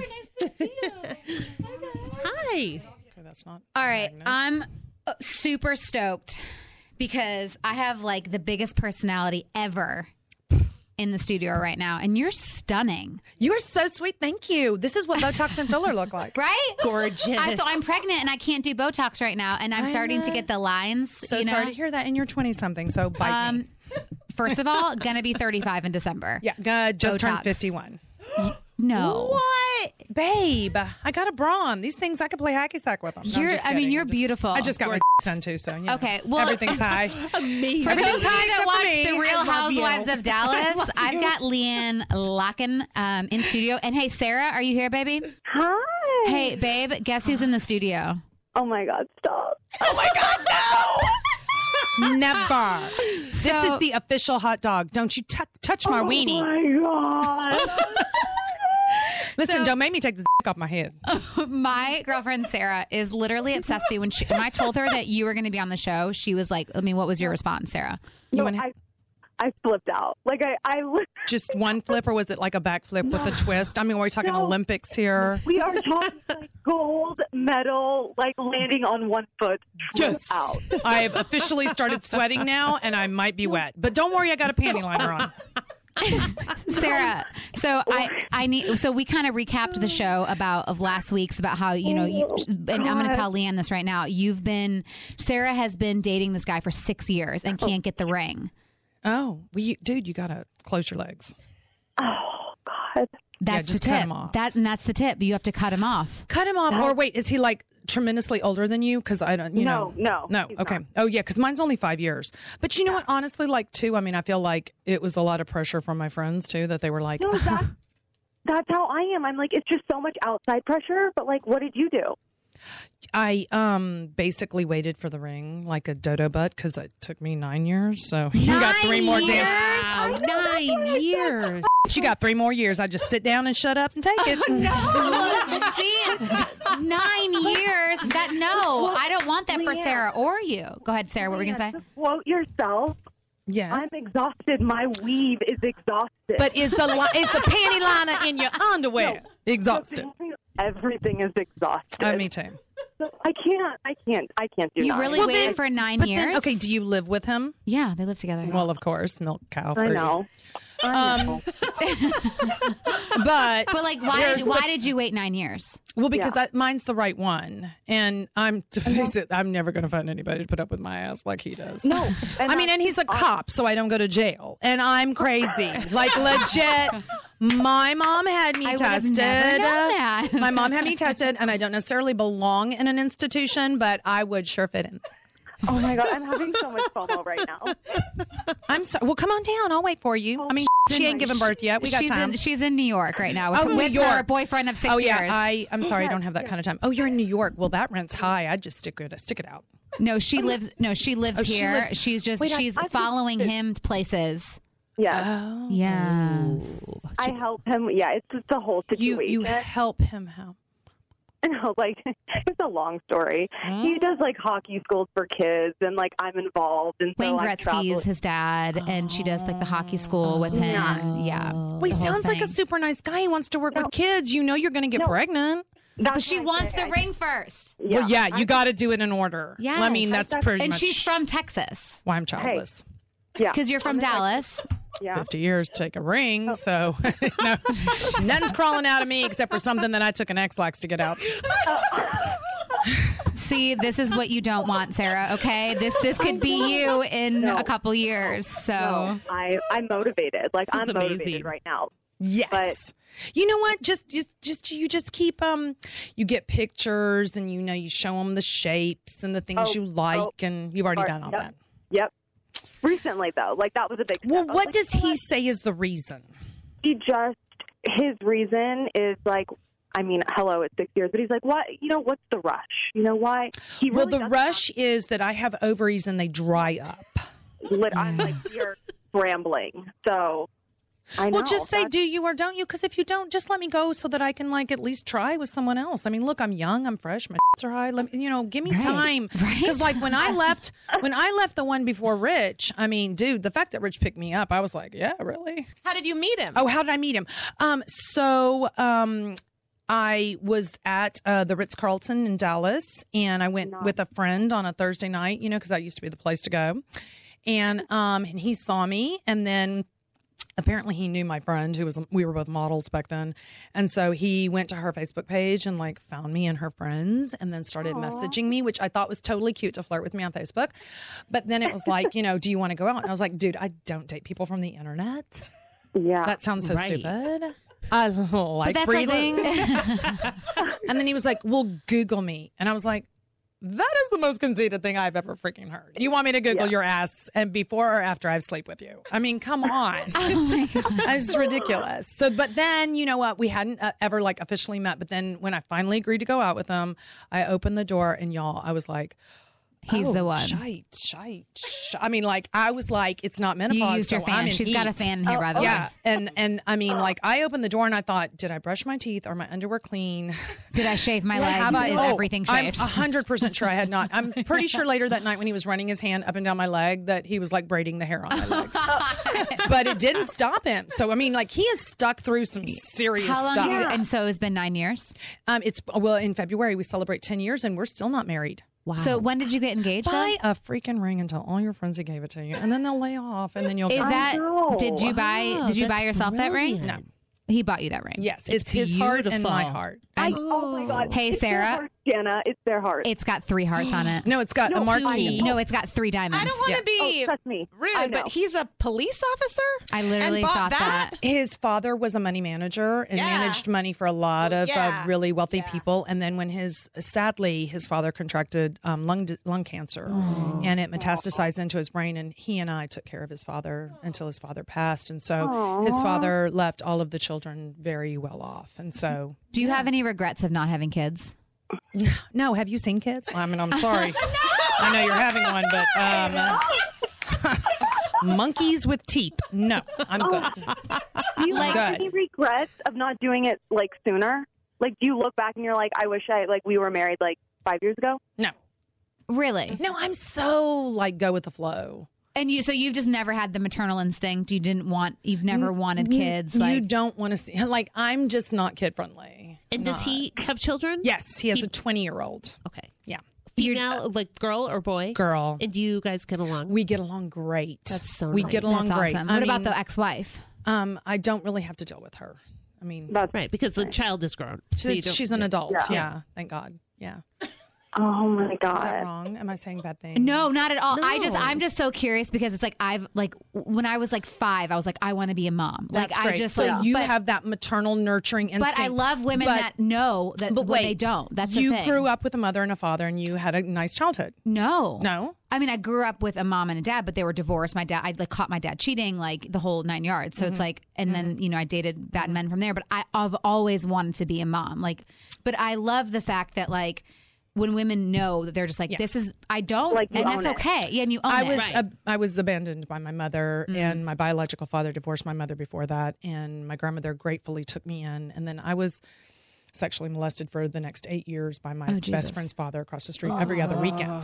Hi. That's not. All right. I'm super stoked because I have like the biggest personality ever in the studio right now. And you're stunning. You are so sweet. Thank you. This is what Botox and filler look like. Right? Gorgeous. So I'm pregnant and I can't do Botox right now. And I'm starting to get the lines. So you know? sorry to hear that. And you're 20-something, so bite me. First of all, gonna be 35 in December. Yeah, just turned Botox. 51. No. What? Babe, I got a bra on. These things, I could play hacky sack with them. No, I'm just kidding. you're beautiful. I just got my done too, so you know. Okay, well- everything's high. Amazing. For those of you that except for watch me. The Real I love you. Housewives of Dallas, I've got Leanne Locken in studio. And hey, Sarah, are you here, baby? Hi. Hey, babe, guess who's in the studio? Oh my God, stop. Never. This is the official hot dog. Don't you touch my weenie. Oh my God. Listen, don't make me take the off my head. My girlfriend, Sarah, is literally obsessed with you. When I told her that you were going to be on the show, she was like, what was your response, Sarah? No, went- I flipped out. Like I Just one flip, or was it like a backflip with a twist? I mean, we're talking Olympics here. we are talking like gold medal, like landing on one foot. Yes. Out. I've officially started sweating now, and I might be wet. But don't worry, I got a panty liner on. Sarah, so I need, so we kind of recapped the show of last week's about how, and I'm going to tell Leanne this right now. Sarah has been dating this guy for 6 years and can't get the ring. Oh, well, dude, you got to close your legs. Oh, God. That's just the tip. cut him off. That's the tip. You have to cut him off. Cut him off. Or wait, is he like tremendously older than you? Because I don't, No. Okay. Not. Oh, yeah, because mine's only 5 years. But you know what? Honestly, like, too, I mean, I feel like it was a lot of pressure from my friends, too, that they were like, No, that's how I am. I'm like, it's just so much outside pressure. But, like, what did you do? I basically waited for the ring like a dodo butt because it took me 9 years. So you got 3 more damn. Wow, 9 years. You got 3 more years. I just sit down and shut up and take it. No, see, 9 years. I don't want that for Sarah or you. Go ahead, Sarah. What were we gonna say? Just quote yourself. Yes. I'm exhausted. My weave is exhausted. But is the panty liner in your underwear exhausted? Everything is exhausted. Me too. So I can't do You that. really waited for 9 years? Then, okay, do you live with him? Yeah, they live together. Well, of course, milk cow. I know. But like, why did you wait 9 years? Well, because mine's the right one, and to face it, I'm never going to find anybody to put up with my ass like he does. No, and he's a cop, so I don't go to jail, and I'm crazy, like legit. My mom had me tested. Never known that. My mom had me tested, and I don't necessarily belong in an institution, but I would sure fit in. Oh my God, I'm having so much FOMO right now. I'm sorry. Well, come on down. I'll wait for you. She ain't given birth yet. We got time. She's in New York right now with New York. her boyfriend of 6 years. I'm sorry. I don't have that kind of time. Oh, you're in New York. Well, that rent's high. I'd just stick it out. No, she lives here. She's following him to places. Yeah. Oh. Yes. I help him. Yeah, it's just the whole situation. You help him how? No, like, it's a long story. He does like hockey schools for kids, and like I'm involved. And Wayne so Gretzky is his dad, and she does like the hockey school with him. Yeah. Well, he sounds like a super nice guy. He wants to work with kids. You know you're going to get pregnant. But she wants the ring first. Yeah, well, yeah, you got to do it in order. Yes. I mean, that's pretty and much. And she's from Texas. Why I'm childless. Yeah. Because you're from Dallas. Yeah. 50 years to take a ring, so no, nothing's crawling out of me except for something that I took an X-Lax to get out. See, this is what you don't want, Sarah, okay? This could be you in a couple years. So I'm motivated. Like, I'm motivated amazing. Right now. Yes. But you know what? You just keep you get pictures and you show them the shapes and the things you like and you've already done all that. Yep. Recently though, like that was a big step. Well, what does he say is the reason? His reason is like, I mean, hello, it's 6 years, but he's like, what? What's the rush? Why? Well, the rush is that I have ovaries and they dry up. I'm like, you're scrambling. So I know. Well, just say, do you or don't you? Because if you don't, just let me go so that I can at least try with someone else. I mean, look, I'm young, I'm fresh, my are high. Let me, give me time. Because when I left the one before Rich, I mean, dude, the fact that Rich picked me up, I was like, yeah, really? How did you meet him? Oh, how did I meet him? I was at the Ritz-Carlton in Dallas, and I went with a friend on a Thursday night, because that used to be the place to go. And he saw me, and then apparently he knew my friend we were both models back then. And so he went to her Facebook page and found me and her friends and then started messaging me, which I thought was totally cute to flirt with me on Facebook. But then it was like, do you want to go out? And I was like, dude, I don't date people from the internet. Yeah. That sounds so stupid. I like breathing. And then he was like, well, Google me. And I was like, that is the most conceited thing I've ever freaking heard. You want me to Google your ass and before or after I've slept with you? I mean, come on. Oh my God. It's ridiculous. So, but then, you know what? We hadn't ever officially met. But then when I finally agreed to go out with him, I opened the door and y'all, I was like, he's the one. Shite. I mean, I was like, it's not menopause. You used your so fan. I'm in She's heat. got a fan here, by the way. Yeah. And I mean, I opened the door and I thought, did I brush my teeth? Are my underwear clean? Did I shave my legs? Is everything shaved? I'm 100% sure I had not. I'm pretty sure later that night when he was running his hand up and down my leg that he was braiding the hair on my legs. But it didn't stop him. So, I mean, he has stuck through some serious stuff. How long and so it's been 9 years? In February we celebrate 10 years and we're still not married. Wow. So when did you get engaged? Buy a freaking ring and tell all your friends he gave it to you, and then they'll lay off, and then you'll. Is go, that? know. Did you buy? Did you buy yourself that ring? No. He bought you that ring. Yes, it's his heart and my beautiful. heart. Oh my God. Hey, It's their Sarah. heart, Jana, it's their heart. It's got 3 hearts on it. No, it's got a marquee. No, it's got 3 diamonds. I don't want to be trust me. I rude, know. but he's a police officer. I literally and bought thought that. His father was a money manager and Yeah. managed money for a lot of Yeah. really wealthy Yeah. people. And then when sadly, his father contracted lung cancer and it metastasized into his brain. And he and I took care of his father until his father passed. And so his father left all of the children very well off. And so, Do you have any regrets of not having kids? no, have you seen kids? I mean, I'm sorry. I know you're having one, but monkeys with teeth. No, I'm good. Do you Good. have any regrets of not doing it like sooner? Like, do you look back and you're like, I wish we were married like 5 years ago? No, Really? no, I'm so like go with the flow. And you've just never had the maternal instinct. You've never wanted kids. You Like, don't want to see, like, I'm just not kid friendly. And does he have children? Yes, he has a 20-year-old. Okay. Yeah. Female, like girl or boy? Girl. And do you guys get along? We get along great. That's so We nice. get along that's great. awesome. I What about mean, the ex-wife? I don't really have to deal with her. I mean, That's Right, because the child is grown. So you don't- she's an adult. Yeah. Yeah. Thank God. Yeah. oh my Is that God. wrong? Am I saying bad things? No, not at all. No. I'm just so curious because it's like when I was like 5, I was like, I want to be a mom. Like That's I great. just so like you but, have that maternal nurturing instinct. but I love women But- that know that but when wait, they don't. That's you the thing. grew up with a mother and a father, and you had a nice childhood. No. No. I mean, I grew up with a mom and a dad, but they were divorced. My dad, I like caught my dad cheating, like the whole 9 yards. So it's like, and then I dated bad men from there. But I've always wanted to be a mom. Like, but I love the fact that like when women know that they're just like, this is I don't, Like, you and that's own it. okay. Yeah, and you own I it. was Right. I was abandoned by my mother, and my biological father divorced my mother before that, and my grandmother gratefully took me in, and then I was sexually molested for the next 8 years by my Jesus. best friend's father across the street every other weekend.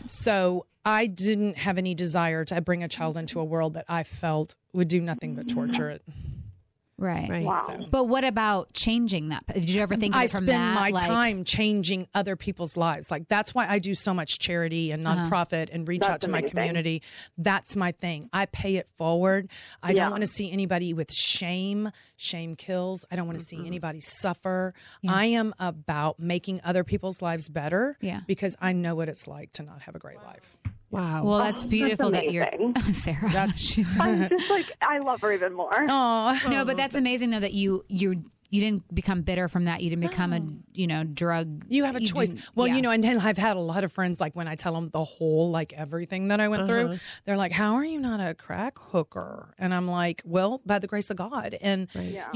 So I didn't have any desire to bring a child into a world that I felt would do nothing but torture it. Right. Right. Wow. But what about changing that? Did you ever think of I it from spend that? my like, time changing other people's lives. Like that's why I do so much charity and nonprofit and reach That's out to my amazing. community. That's my thing. I pay it forward. I Yeah. don't want to see anybody with shame. Shame kills. I don't want to see anybody suffer. I am about making other people's lives better Yeah. because I know what it's like to not have a great life. Wow. Well, that's beautiful that you're amazing. Sarah. She's I'm just like, I love her even more. Oh, no, but that's amazing though that you didn't become bitter from that. You didn't become a drug. you have a choice. didn't- Well, yeah. and then I've had a lot of friends, like when I tell them the whole, like everything that I went through, they're like, how are you not a crack hooker? And I'm like, well, by the grace of God. And,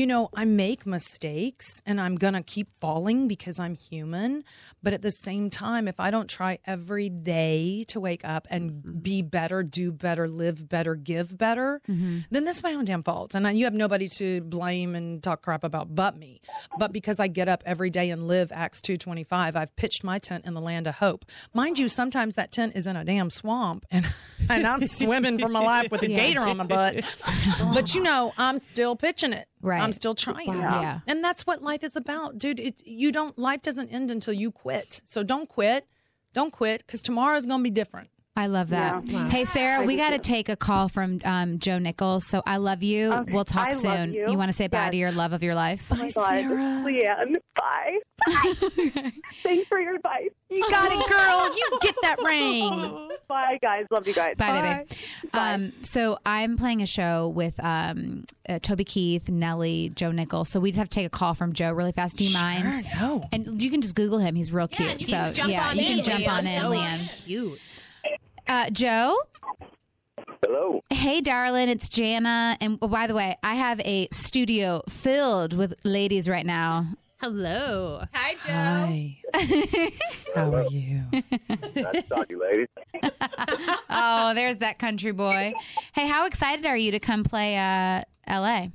I make mistakes and I'm going to keep falling because I'm human. But at the same time, if I don't try every day to wake up and be better, do better, live better, give better, then that's my own damn fault. And you have nobody to blame and talk crap about but me. But because I get up every day and live Acts 2:25, I've pitched my tent in the land of hope. Mind you, sometimes that tent is in a damn swamp and I'm swimming for my life with a gator on my butt. But I'm still pitching it. Right. I'm still trying. Yeah. And that's what life is about. Dude, life doesn't end until you quit. So don't quit. Don't quit because tomorrow's going to be different. I love that. Yeah. Hey, Sarah, we do got to too. take a call from Joe Nichols. So I love you. Okay. We'll talk I love soon. you. Want to say bye Yes. to your love of your life? Oh my God. Leanne, bye. Thanks for your advice. You got it, girl. You get that ring. Bye, guys. Love you guys. Bye, baby. So I'm playing a show with Toby Keith, Nelly, Joe Nichols. So we just have to take a call from Joe really fast. Do you mind? Sure, no. And you can just Google him. He's real cute. you so can jump on you in, can jump Leanne. on in, So Leanne. cute. Joe. Hello. Hey, darling, it's Jana. And by the way, I have a studio filled with ladies right now. Hello. Hi, Joe. Hi. How are you? Nice to talk to you, ladies. Oh, there's that country boy. Hey, how excited are you to come play LA?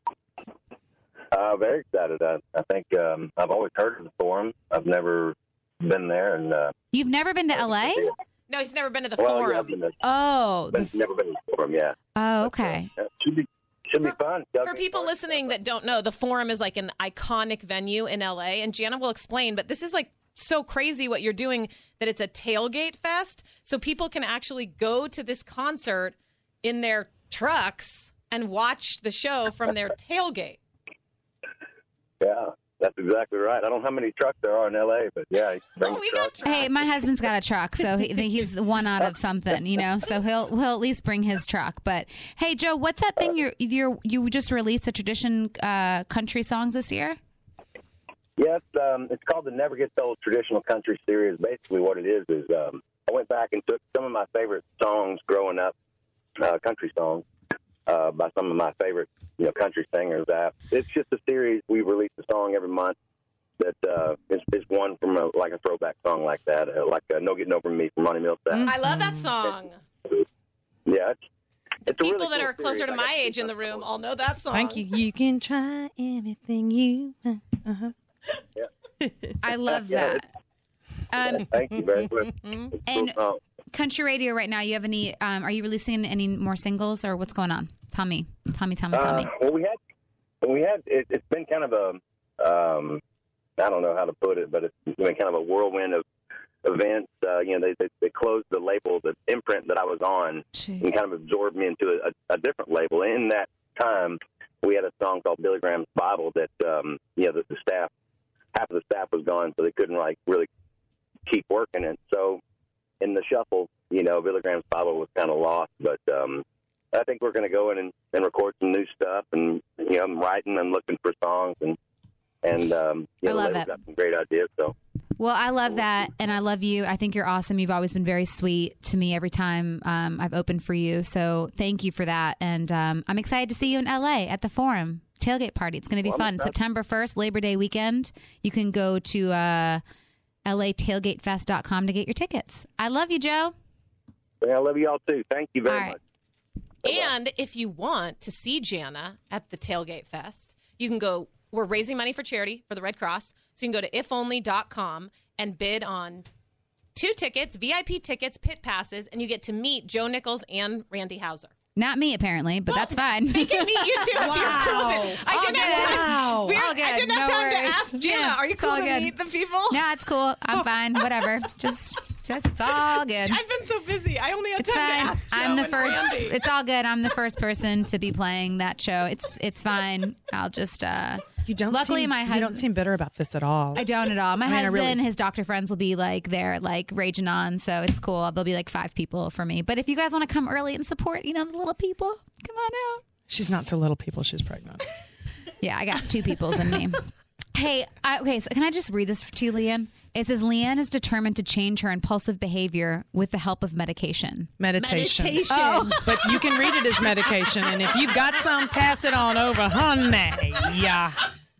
Very excited. I think I've always heard of the Forum. I've never been there, and You've never been to LA? No, he's never been to the well, Forum. yeah, I've been there, Oh, never been to the Forum. Yeah. oh, okay. Should be fun. For people listening that don't know, the Forum is like an iconic venue in LA, and Jana will explain, but this is like so crazy what you're doing that it's a tailgate fest. So people can actually go to this concert in their trucks and watch the show from their tailgate. Yeah, that's exactly right. I don't know how many trucks there are in L.A., but yeah. Hey, my husband's got a truck, so he's one out of something, you know. So he'll at least bring his truck. But hey, Joe, what's that thing you just released a tradition country songs this year? Yes, it's called the Never Gets Old Traditional Country Series. Basically, what it is I went back and took some of my favorite songs growing up, country songs, by some of my favorite country singers. It's just a series. We release a song every month that is one from a throwback song like that, like No Getting Over Me from Ronnie Milsap. I love that song. Yeah, it's people a really that cool are closer series. to my age in the room all know that song. Thank you. You can try anything you want. Yeah. I love that. Thank you very much. And country radio right now, you have any? Are you releasing any more singles, or what's going on? Tell me. Well, we had. It's been kind of a. I don't know how to put it, but it's been kind of a whirlwind of events. They closed the label, the imprint that I was on, and kind of absorbed me into a different label. In that time, we had a song called Billy Graham's Bible that the staff, half of the staff was gone, so they couldn't really keep working it. So in the shuffle, Billy Graham's Bible was kind of lost. But I think we're going to go in and record some new stuff, and I'm writing, I'm looking for songs, and I love it. Got some great ideas. So. Well, I love that, and I love you. I think you're awesome. You've always been very sweet to me every time I've opened for you. So thank you for that, and I'm excited to see you in LA at the Forum tailgate party. It's going to be fun. September 1st, Labor Day weekend. You can go to LAtailgatefest.com to get your tickets. I love you, Joe. Yeah, I love you all too. Thank you very much. And if you want to see Jana at the Tailgate Fest, you can go. We're raising money for charity for the Red Cross. So you can go to ifonly.com and bid on 2 tickets, VIP tickets, pit passes, and you get to meet Joe Nichols and Randy Houser. Not me, apparently, but that's fine. They can meet you too if you're cool with it. I didn't have time to ask Jana, are you cool to meet the people? No, it's cool. I'm fine. Whatever. Just it's all good. I've been so busy. I only had time to ask Joe I'm the first. Randy. It's all good. I'm the first person to be playing that show. It's fine. I'll just. You don't. Luckily, my husband. You don't seem bitter about this at all. I don't at all. My husband and his doctor friends will be there, raging on. So it's cool. There'll be 5 people for me. But if you guys want to come early and support, the little people, come on out. She's not so little people. She's pregnant. Yeah, I got 2 peoples in me. Hey, so can I just read this to you, Leanne? It says, Leanne is determined to change her impulsive behavior with the help of medication. Meditation. Oh. But you can read it as medication. And if you've got some, pass it on over, honey. Yeah.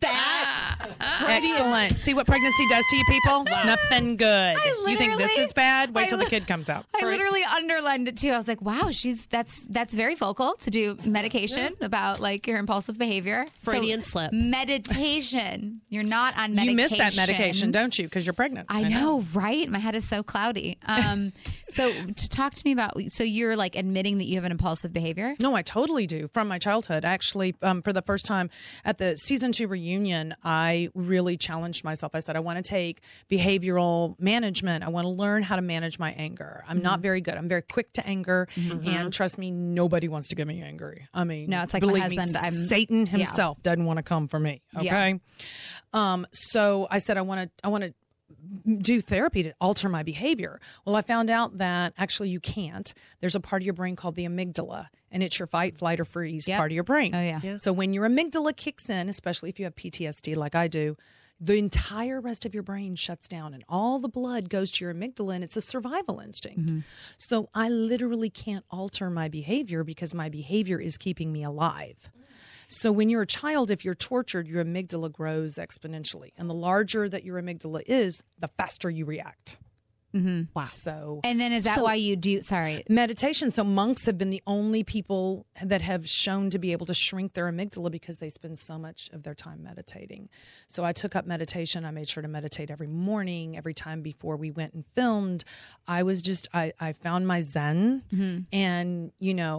Excellent. See what pregnancy does to you people? Wow. Nothing good. You think this is bad? Wait till the kid comes out. I literally underlined it too. I was like, wow, that's very vocal to do medication about your impulsive behavior. Freudian slip. Meditation. You're not on medication. You miss that medication, don't you? Because you're pregnant. I know, right? My head is so cloudy. So to talk to me about, so you're admitting that you have an impulsive behavior? No, I totally do. From my childhood, actually, for the first time at the season 2 reunion, I really challenged myself. I said, I want to take behavioral management. I want to learn how to manage my anger. I'm not very good. I'm very quick to anger. And trust me, nobody wants to get me angry. I mean, no, it's like believe my husband. Me, Satan himself doesn't want to come for me. Okay. Yeah. So I said, I want to do therapy to alter my behavior. Well, I found out that actually you can't. There's a part of your brain called the amygdala, and it's your fight, flight, or freeze part of your brain. Oh, yeah. So when your amygdala kicks in, especially if you have PTSD like I do, the entire rest of your brain shuts down and all the blood goes to your amygdala, and it's a survival instinct. So I literally can't alter my behavior because my behavior is keeping me alive. So when you're a child, if you're tortured, your amygdala grows exponentially. And the larger that your amygdala is, the faster you react. Wow. So, and then is that why you do, meditation. So monks have been the only people that have shown to be able to shrink their amygdala because they spend so much of their time meditating. So I took up meditation. I made sure to meditate every morning, every time before we went and filmed. I was I found my Zen and,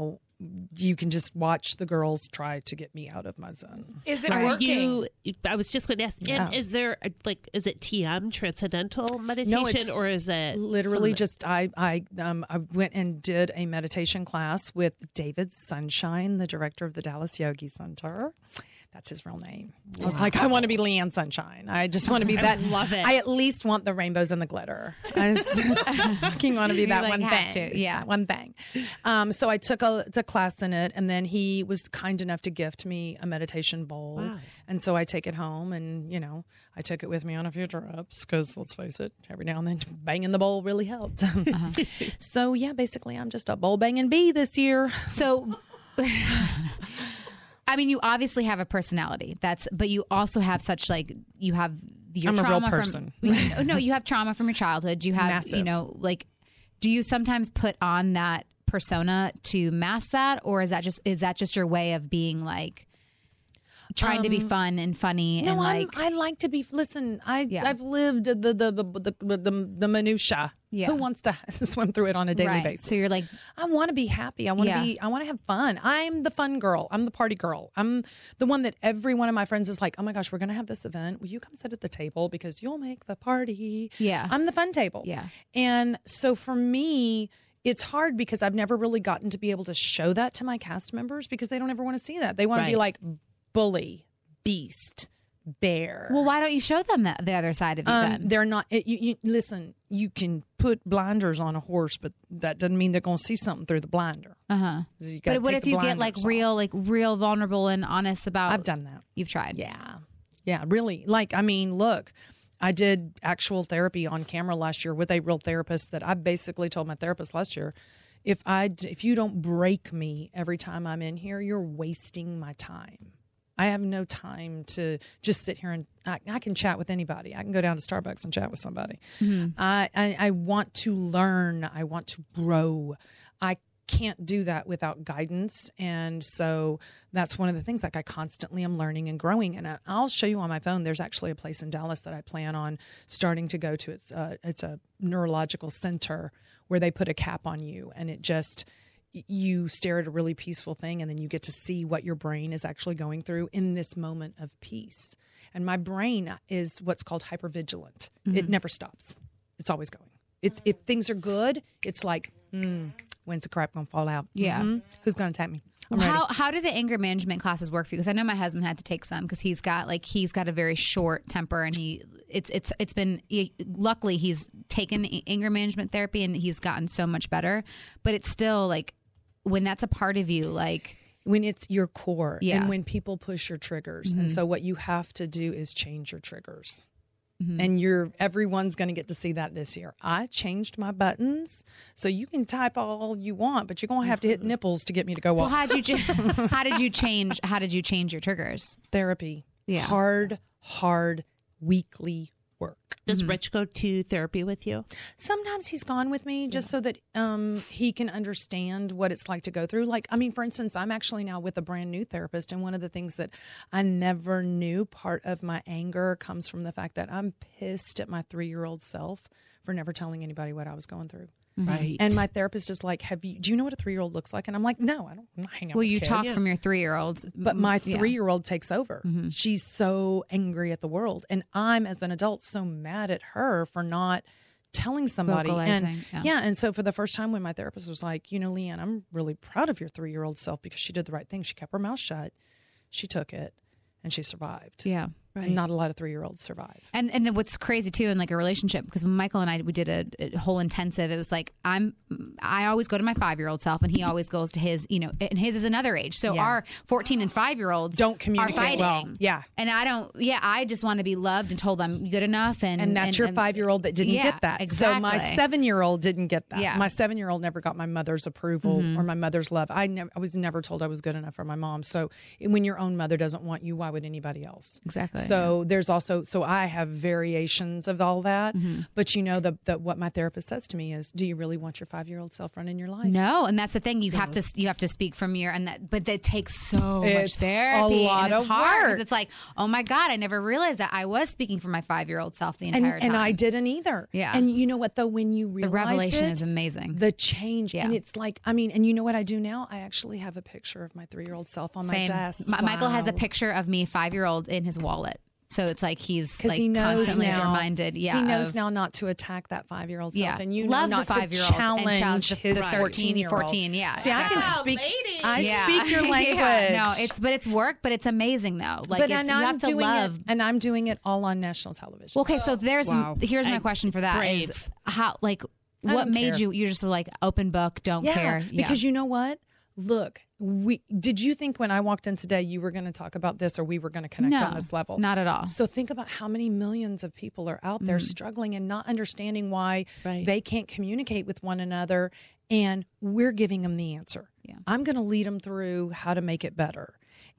you can just watch the girls try to get me out of my zone. Is it working? I was just going to ask, and is there is it TM, Transcendental Meditation, No, it's or is it literally just I went and did a meditation class with David Sunshine, the director of the Dallas Yogi Center. That's his real name. I was like, I want to be Leanne Sunshine. I just want to be that. I love it. I at least want the rainbows and the glitter. I just fucking want to be that like, one have thing. to, yeah. That one thing. So I took a class in it, and then he was kind enough to gift me a meditation bowl. Wow. And so I take it home, and, I took it with me on a few trips because, let's face it, every now and then banging the bowl really helped. So, yeah, basically I'm just a bowl banging bee this year. So, I mean, you obviously have a personality. But you also have such you have your I'm a trauma real person. No, you have trauma from your childhood. You have, Massive. do you sometimes put on that persona to mask that, or is that just your way of being trying to be fun and funny? No, and I like to be. Listen, I've lived the minutia. Yeah. Who wants to swim through it on a daily right. basis? So you're like, I want to be happy. I want to be. I want to have fun. I'm the fun girl. I'm the party girl. I'm the one that every one of my friends is like, oh my gosh, we're gonna have this event. Will you come sit at the table because you'll make the party? Yeah. I'm the fun table. Yeah. And so for me, it's hard because I've never really gotten to be able to show that to my cast members because they don't ever want to see that. They want to be like bully, beast, bear. well, why don't you show them the other side of you then? They're not. You listen. You can put blinders on a horse, but that doesn't mean they're going to see something through the blinder. But what if you get real vulnerable and honest about? I've done that. You've tried. Yeah, really. Look, I did actual therapy on camera last year with a real therapist that I basically told my therapist last year, if you don't break me every time I'm in here, you're wasting my time. I have no time to just sit here and I can chat with anybody. I can go down to Starbucks and chat with somebody. Mm-hmm. I want to learn. I want to grow. I can't do that without guidance. And so that's one of the things, I constantly am learning and growing. And I'll show you on my phone. There's actually a place in Dallas that I plan on starting to go to. It's a neurological center where they put a cap on you, and it just, you stare at a really peaceful thing, and then you get to see what your brain is actually going through in this moment of peace. And my brain is what's called hypervigilant. It never stops. It's always going. If things are good, it's like, when's the crap going to fall out? Yeah. Who's going to attack me? How do the anger management classes work for you? Because I know my husband had to take some because he's got a very short temper, and luckily he's taken anger management therapy and he's gotten so much better. But it's still when that's a part of you, when it's your core, and when people push your triggers. And so what you have to do is change your triggers. And everyone's going to get to see that this year. I changed my buttons, so you can type all you want, but you're going to have to hit nipples to get me to go off. Well, how did you change your triggers? Therapy. Yeah. Hard weekly work. Does Rich go to therapy with you? Sometimes he's gone with me just so that he can understand what it's like to go through. For instance, I'm actually now with a brand new therapist, and one of the things that I never knew, part of my anger comes from the fact that I'm pissed at my 3-year-old self for never telling anybody what I was going through. Right. And my therapist is like, do you know what a 3-year-old looks like? And I'm like, no, I'm not hanging out with you kids. talk from your 3-year-olds. But my 3-year-old takes over. She's so angry at the world. And I'm, as an adult, so mad at her for not telling somebody. Vocalizing, and so for the first time when my therapist was like, Leanne, I'm really proud of your 3-year-old self because she did the right thing. She kept her mouth shut. She took it. And she survived. Yeah. Right. And not a lot of 3-year-olds survive. And then what's crazy too in a relationship, because when Michael and I, we did a whole intensive, it was I always go to my 5-year-old self, and he always goes to his, and his is another age. So our 14 and 5-year-olds don't communicate are fighting. Well. Yeah. And I just want to be loved and told I'm good enough. And that's your 5-year-old that didn't get that. Exactly. So my 7-year-old didn't get that. Yeah. My 7-year-old never got my mother's approval or my mother's love. I was never told I was good enough for my mom. So when your own mother doesn't want you, why would anybody else? Exactly. So there's also, I have variations of all that. But you know, what my therapist says to me is, do you really want your 5-year-old self running your life? No, and that's the thing. You have to speak from but that takes so much therapy. A lot and it's of hard work. because it's like, oh my God, I never realized that I was speaking for my 5-year-old self the entire time. And I didn't either. Yeah. And you know what though, when you realize the revelation it, is amazing. The change. And it's like, and you know what I do now? I actually have a picture of my 3-year-old self on my desk. Michael has a picture of me, 5-year-old, in his wallet. So it's like he's like he knows constantly now, reminded. Yeah, he knows now not to attack that 5-year-old self. Yeah, and you love know not the 5-year-old to challenge his 13, 14. Yeah, see, exactly. I can speak. I speak your language. No, it's work, but it's amazing though. Like you have to love, and I'm doing it all on national television. Okay, so here's my question for that brave. is how what made you just were like open book, don't care? Yeah, because you know what? Look, did you think when I walked in today you were going to talk about this or we were going to connect on this level? Not at all. So think about how many millions of people are out there struggling and not understanding why they can't communicate with one another, and we're giving them the answer. Yeah. I'm going to lead them through how to make it better.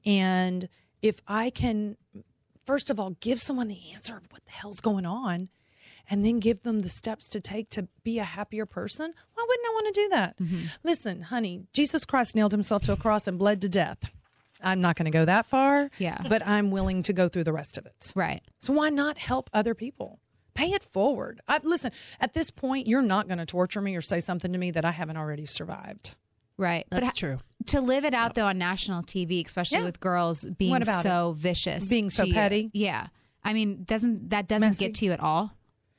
And if I can, first of all, give someone the answer of what the hell's going on, and then give them the steps to take to be a happier person, why wouldn't I want to do that? Listen, honey, Jesus Christ nailed himself to a cross and bled to death. I'm not going to go that far, but I'm willing to go through the rest of it. Right. So why not help other people? Pay it forward. Listen, at this point, you're not going to torture me or say something to me that I haven't already survived. Right. That's true. To live it out, though, on national TV, especially with girls being so vicious. Being so petty. Yeah. I mean, doesn't Messy. get to you at all?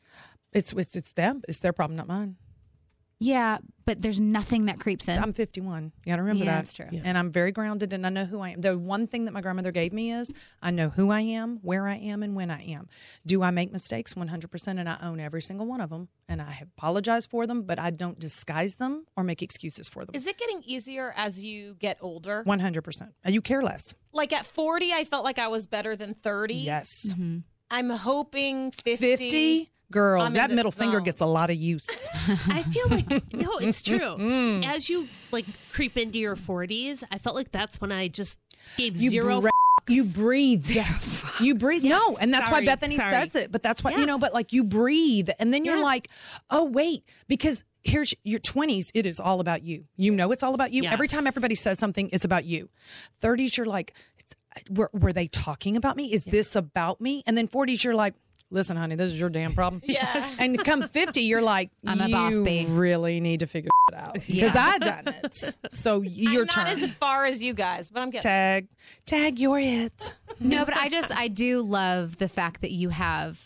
It's them. It's their problem, not mine. Yeah, but there's nothing that creeps in. I'm 51. You got to remember that. That's true. Yeah. And I'm very grounded, and I know who I am. The one thing that my grandmother gave me is I know who I am, where I am, and when I am. Do I make mistakes? 100%, and I own every single one of them. And I apologize for them, but I don't disguise them or make excuses for them. Is it getting easier as you get older? 100%. You care less. Like at 40, I felt like I was better than 30. Yes. I'm hoping 50. Girl, that middle finger gets a lot of use. I feel like, no, it's true. As you creep into your 40s, I felt like that's when I just gave zero you breathe. You breathe. No, and that's why Bethany says it. But that's why, but you breathe. And then you're like, oh, wait, because here's your 20s. It is all about you. You know, it's all about you. Yes. Every time everybody says something, it's about you. 30s, you're like, were they talking about me? Is this about me? And then 40s, you're like, listen, honey, this is your damn problem. Yes. And come 50, you're like, I'm a boss babe. You really need to figure it out. Because I've done it. So your turn. I'm not as far as you guys, but I'm getting Tag, you're it. No, but I do love the fact that you have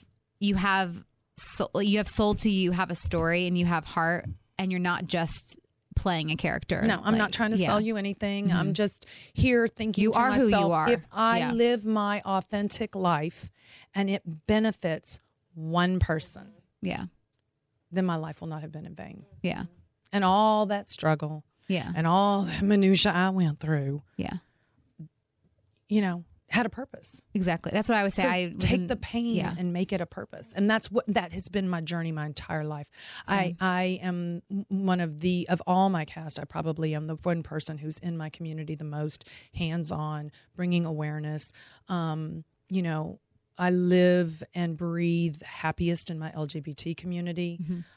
soul to you, have a story, and you have heart, and you're not just playing a character. No, I'm not trying to sell you anything. I'm just here thinking to myself, who you are. If I live my authentic life and it benefits one person, then my life will not have been in vain. Yeah. And all that struggle, and all the minutia I went through, had a purpose. Exactly. That's what I would say. So I take the pain and make it a purpose. And that has been my journey my entire life. Same. I am one of all my cast, I probably am the one person who's in my community the most hands-on, bringing awareness. I live and breathe happiest in my LGBT community.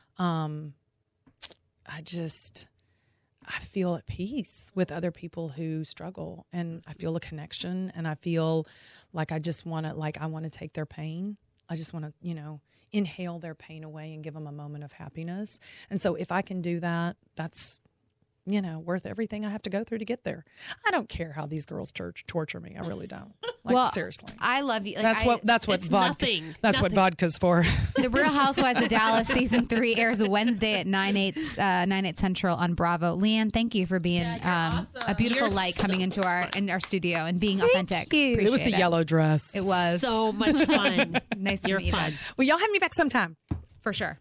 I feel at peace with other people who struggle, and I feel a connection, and I feel like I just want to, I want to take their pain. I just want to, inhale their pain away and give them a moment of happiness. And so if I can do that, that's, worth everything I have to go through to get there. I don't care how these girls torture me. I really don't. Seriously. I love you. That's what vodka's for. The Real Housewives of Dallas season 3 airs Wednesday at 9/8 Central on Bravo. Leanne, thank you for being awesome. A beautiful light coming into our studio and being authentic. Thank you. It was the yellow dress. It was so much fun. Nice to meet you. Well, y'all have me back sometime. For sure.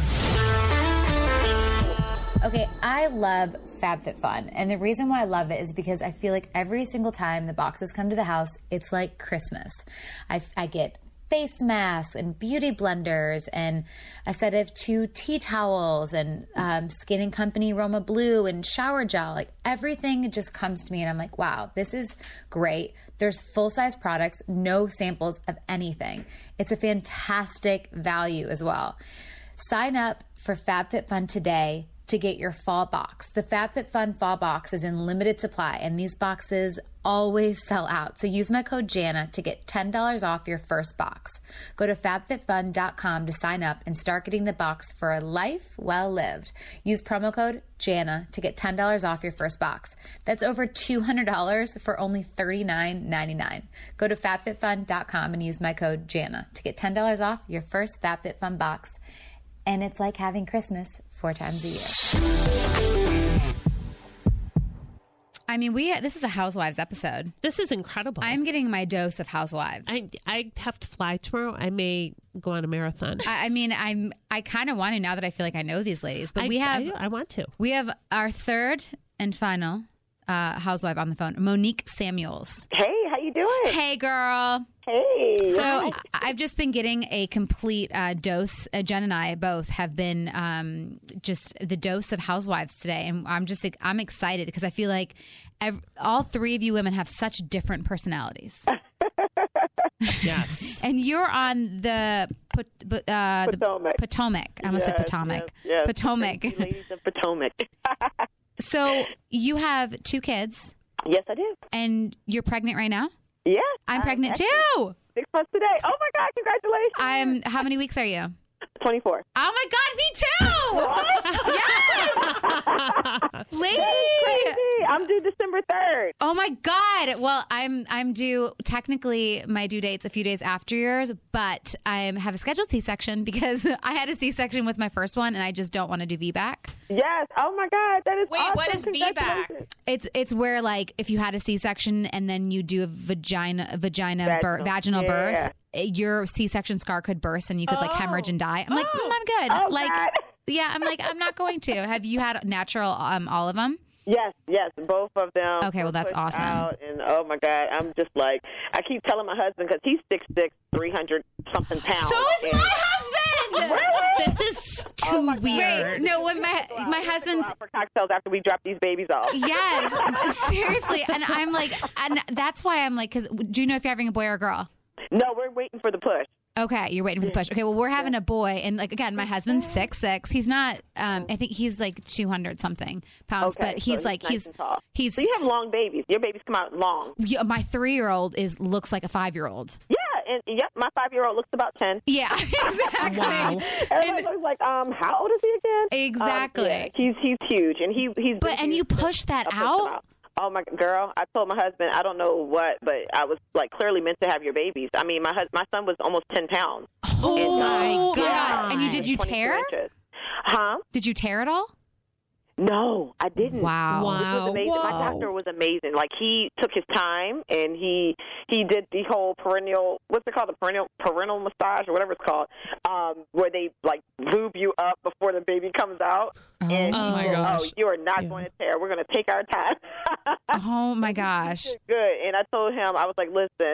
Okay, I love FabFitFun, and the reason why I love it is because I feel like every single time the boxes come to the house, it's like Christmas. I get face masks and beauty blenders and a set of 2 tea towels and Skin and Company Roma Blue and shower gel. Like everything just comes to me and I'm like, wow, this is great. There's full-size products, no samples of anything. It's a fantastic value as well. Sign up for FabFitFun today to get your fall box. The FabFitFun fall box is in limited supply and these boxes always sell out. So use my code Jana to get $10 off your first box. Go to fabfitfun.com to sign up and start getting the box for a life well lived. Use promo code Jana to get $10 off your first box. That's over $200 for only $39.99. Go to fabfitfun.com and use my code Jana to get $10 off your first FabFitFun box. And it's like having Christmas 4 times a year. I mean, this is a Housewives episode. This is incredible. I'm getting my dose of Housewives. I have to fly tomorrow. I may go on a marathon. I kind of want to now that I feel like I know these ladies. But I want to. We have our third and final housewife on the phone, Monique Samuels. Hey, how you doing? Hey, girl. Hey. So I've just been getting a complete dose. Jen and I both have been just the dose of Housewives today, and I'm excited because I feel like all 3 of you women have such different personalities. Yes. And you're on the Potomac. I almost said Potomac. Yes. Potomac. Ladies of Potomac. So you have 2 kids. Yes, I do. And you're pregnant right now? Yes. I'm pregnant too. 6 months today. Oh my God, congratulations. How many weeks are you? 24. Oh my God, me too. Yes. Lady. Crazy. I'm due December 3rd. Oh my God. Well, I'm due, technically my due date's a few days after yours, but I have a scheduled C-section because I had a C-section with my first one and I just don't want to do VBAC. Yes. Oh my God, that is Wait, awesome. what is VBAC? It's where like if you had a C-section and then you do a vaginal birth, your C-section scar could burst and you could like hemorrhage and die. I'm like, I'm good. Oh, like, God. yeah, I'm like, I'm not going to. Have you had natural all of them? Yes, both of them. Okay, well, that's awesome. And oh my God, I'm just like, I keep telling my husband because he's 6'6", 300-something pounds. So is my husband. Really? This is too weird. Wait, no, when my husband's for cocktails after we drop these babies off. Yes, seriously, and I'm like, and that's why I'm like, because do you know if you're having a boy or a girl? No, we're waiting for the push. Okay, you're waiting for the push. Okay, well, we're having a boy, and like again, my husband's 6'6". He's not. I think he's like 200-something pounds, Okay, but he's so like nice and tall. he's. So you have long babies. Your babies come out long. Yeah, my 3-year-old looks like a 5-year-old. Yeah, and yep, my 5-year-old looks about 10. Yeah, exactly. Wow. Everybody looks like, how old is he again? Exactly. Yeah, he's huge, and he's. But and you push that out. Oh my girl! I told my husband I don't know what, but I was like clearly meant to have your babies. I mean, my son was almost 10 pounds. Oh my God! God. And did you tear? Inches. Huh? Did you tear it all? No, I didn't. Wow. It was amazing. My doctor was amazing. Like he took his time and he did the whole what's it called? The parental massage or whatever it's called, where they like lube you up before the baby comes out. Oh my gosh. gosh. Oh, you are not going to tear. We're going to take our time. Oh my gosh. Good. And I told him, I was like, listen,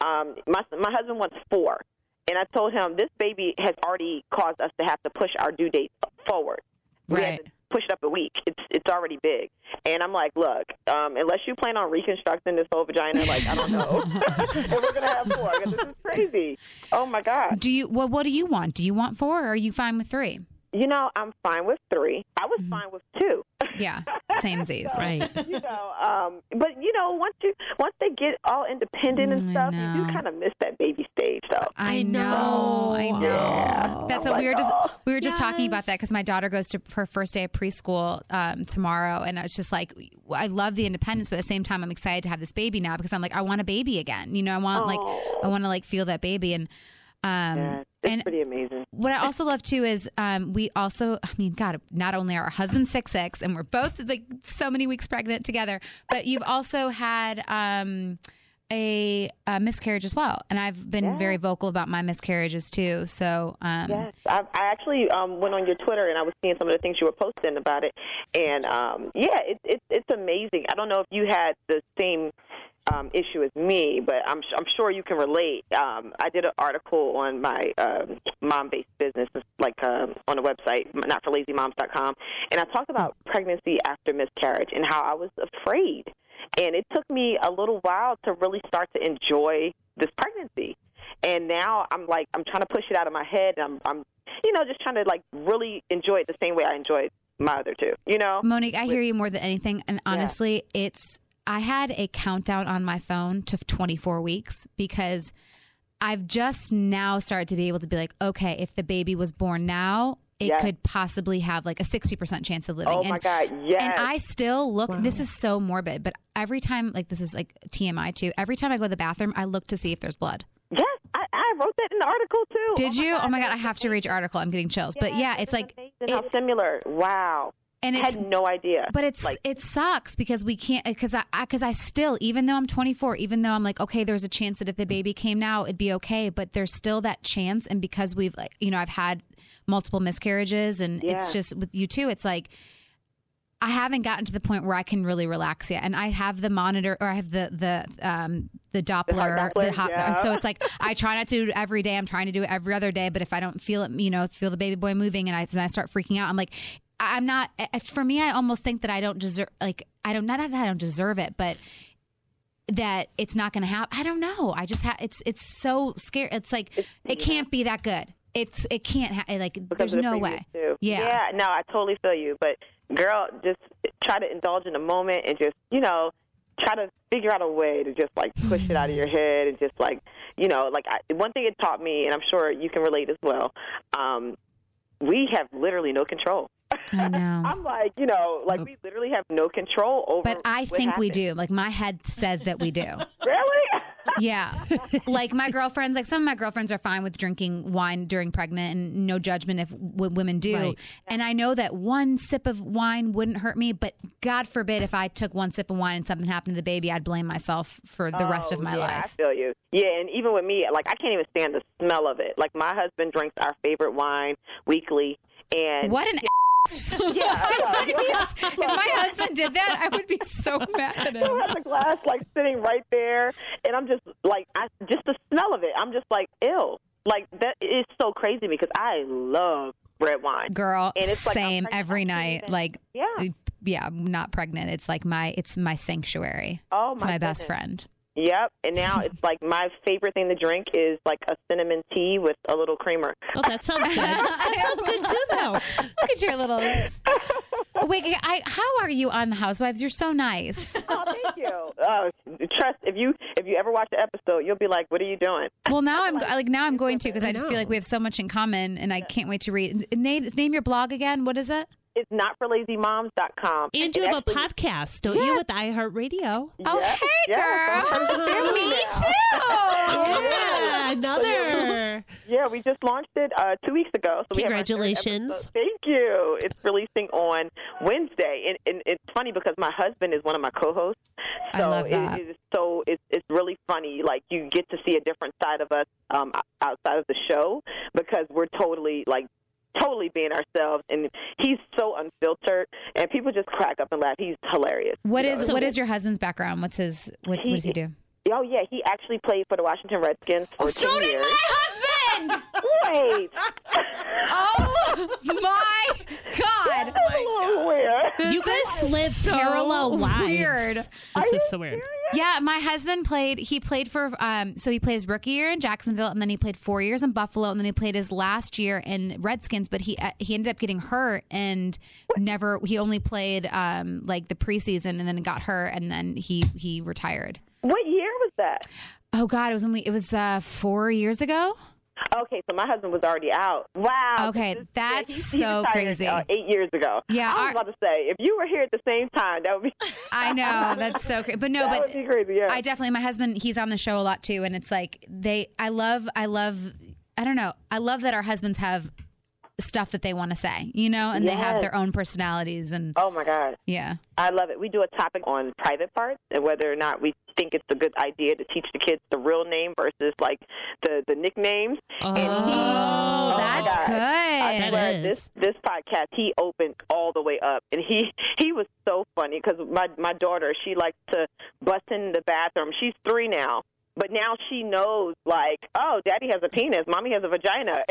my husband wants 4. And I told him this baby has already caused us to have to push our due date forward. We had to push it up a week. It's already big. And I'm like, look, unless you plan on reconstructing this whole vagina, like, I don't know. And we're going to have 4. This is crazy. Oh, my God. What do you want? Do you want 4 or are you fine with 3? You know, I'm fine with 3. I was fine with 2. Yeah, samesies. Right. You know, but you know, once they get all independent and stuff, you do kind of miss that baby stage, though. I know. Yeah. That's what we were just talking about that because my daughter goes to her first day of preschool tomorrow, and I was just like, I love the independence, but at the same time, I'm excited to have this baby now because I'm like, I want a baby again. You know, I want to like feel that baby and. It's pretty amazing. What I also love too is we also, I mean, God, not only are our husbands 6'6", and we're both like so many weeks pregnant together, but you've also had a miscarriage as well, and I've been very vocal about my miscarriages too. So yes, I actually went on your Twitter and I was seeing some of the things you were posting about it, and it's amazing. I don't know if you had the same issue as me, but I'm sure you can relate. I did an article on my mom-based business, like on a website, notforlazymoms.com, and I talked about pregnancy after miscarriage and how I was afraid. And it took me a little while to really start to enjoy this pregnancy. And now I'm trying to push it out of my head. And I'm just trying to like really enjoy it the same way I enjoyed my other two, Monique, I hear you more than anything. And honestly, I had a countdown on my phone to 24 weeks because I've just now started to be able to be like, okay, if the baby was born now, it could possibly have like a 60% chance of living. Oh, my God, yes. And I still look, this is so morbid, but every time, like this is like TMI too, every time I go to the bathroom, I look to see if there's blood. Yes, I wrote that in the article too. Did you? Oh my God, I have to read your article. I'm getting chills. But yeah, it's like. How similar. Wow. And I had no idea. But it sucks because we can't, because I still, even though I'm 24, even though I'm like, okay, there's a chance that if the baby came now, it'd be okay. But there's still that chance. And because we've like, I've had multiple miscarriages and it's just with you too, it's like, I haven't gotten to the point where I can really relax yet. And I have the monitor, or I have the Doppler. So it's like, I try not to do it every day. I'm trying to do it every other day. But if I don't feel it, feel the baby boy moving and I start freaking out, I'm like, I'm not, for me, I almost think that I don't deserve, like, not that I don't deserve it, but that it's not going to happen. I don't know. I just it's so scary. It's like, it can't be that good. It can't, there's no way. Yeah, no, I totally feel you. But girl, just try to indulge in the moment and just, try to figure out a way to just like push it out of your head and just like, one thing it taught me, and I'm sure you can relate as well, we have literally no control. I know. I'm like, we literally have no control over. But I think we do. Like my head says that we do. Really? Yeah. Like my girlfriends, like some of my girlfriends are fine with drinking wine during pregnant and no judgment if women do. Right. And I know that one sip of wine wouldn't hurt me, but God forbid if I took one sip of wine and something happened to the baby, I'd blame myself for the rest of my life. I feel you. Yeah, and even with me, like I can't even stand the smell of it. Like my husband drinks our favorite wine weekly. And what an if my husband did that, I would be so mad at him. He has a glass like sitting right there, and I'm just like, just the smell of it, I'm just like, ew. Like that is so crazy because I love red wine, girl. And it's like same every night. Like, yeah, I'm not pregnant. It's like it's my sanctuary. Oh, it's my best friend. Yep, and now it's like my favorite thing to drink is like a cinnamon tea with a little creamer. Oh, that sounds good. That sounds good too, though. Look at your little. Wait, how are you on The Housewives? You're so nice. Oh, thank you. Trust, if you ever watch the episode, you'll be like, "What are you doing?" Well, now I'm going to because I just feel like we have so much in common, and I can't wait to read. Name your blog again. What is it? It's notforlazymoms.com. And you have a podcast, don't you, with iHeartRadio? Oh, hey, girl. Me too. Yeah, another. Yeah, we just launched it 2 weeks ago. So congratulations. Thank you. It's releasing on Wednesday. And it's funny because my husband is one of my co-hosts. So I love that. It's really funny. Like, you get to see a different side of us outside of the show because we're totally being ourselves, and he's so unfiltered, and people just crack up and laugh. He's hilarious. What is your husband's background? What does he do? Oh yeah, he actually played for the Washington Redskins for 10 years. So did my husband. Wait. Oh my God. You guys live so parallel lives. Weird. This is so weird. Yeah, my husband played for, so he plays rookie year in Jacksonville, and then he played 4 years in Buffalo, and then he played his last year in Redskins, but he ended up getting hurt and he only played like the preseason and then got hurt, and then he retired. What year was that? Oh God, it was 4 years ago. Okay, so my husband was already out. Wow. Okay, that's so crazy. 8 years ago. Yeah, I was about to say, if you were here at the same time, that would be. I know, that's so crazy. But no, that would be crazy. Yeah. I definitely. My husband, he's on the show a lot too, and it's like I love. I don't know. I love that our husbands have stuff that they want to say, and they have their own personalities. And oh my God, yeah, I love it. We do a topic on private parts and whether or not we think it's a good idea to teach the kids the real name versus like the nicknames. Oh, that's good. I swear, this podcast, he opened all the way up, and he was so funny because my daughter, she likes to busting in the bathroom. She's 3 now, but now she knows, like, oh, Daddy has a penis, Mommy has a vagina.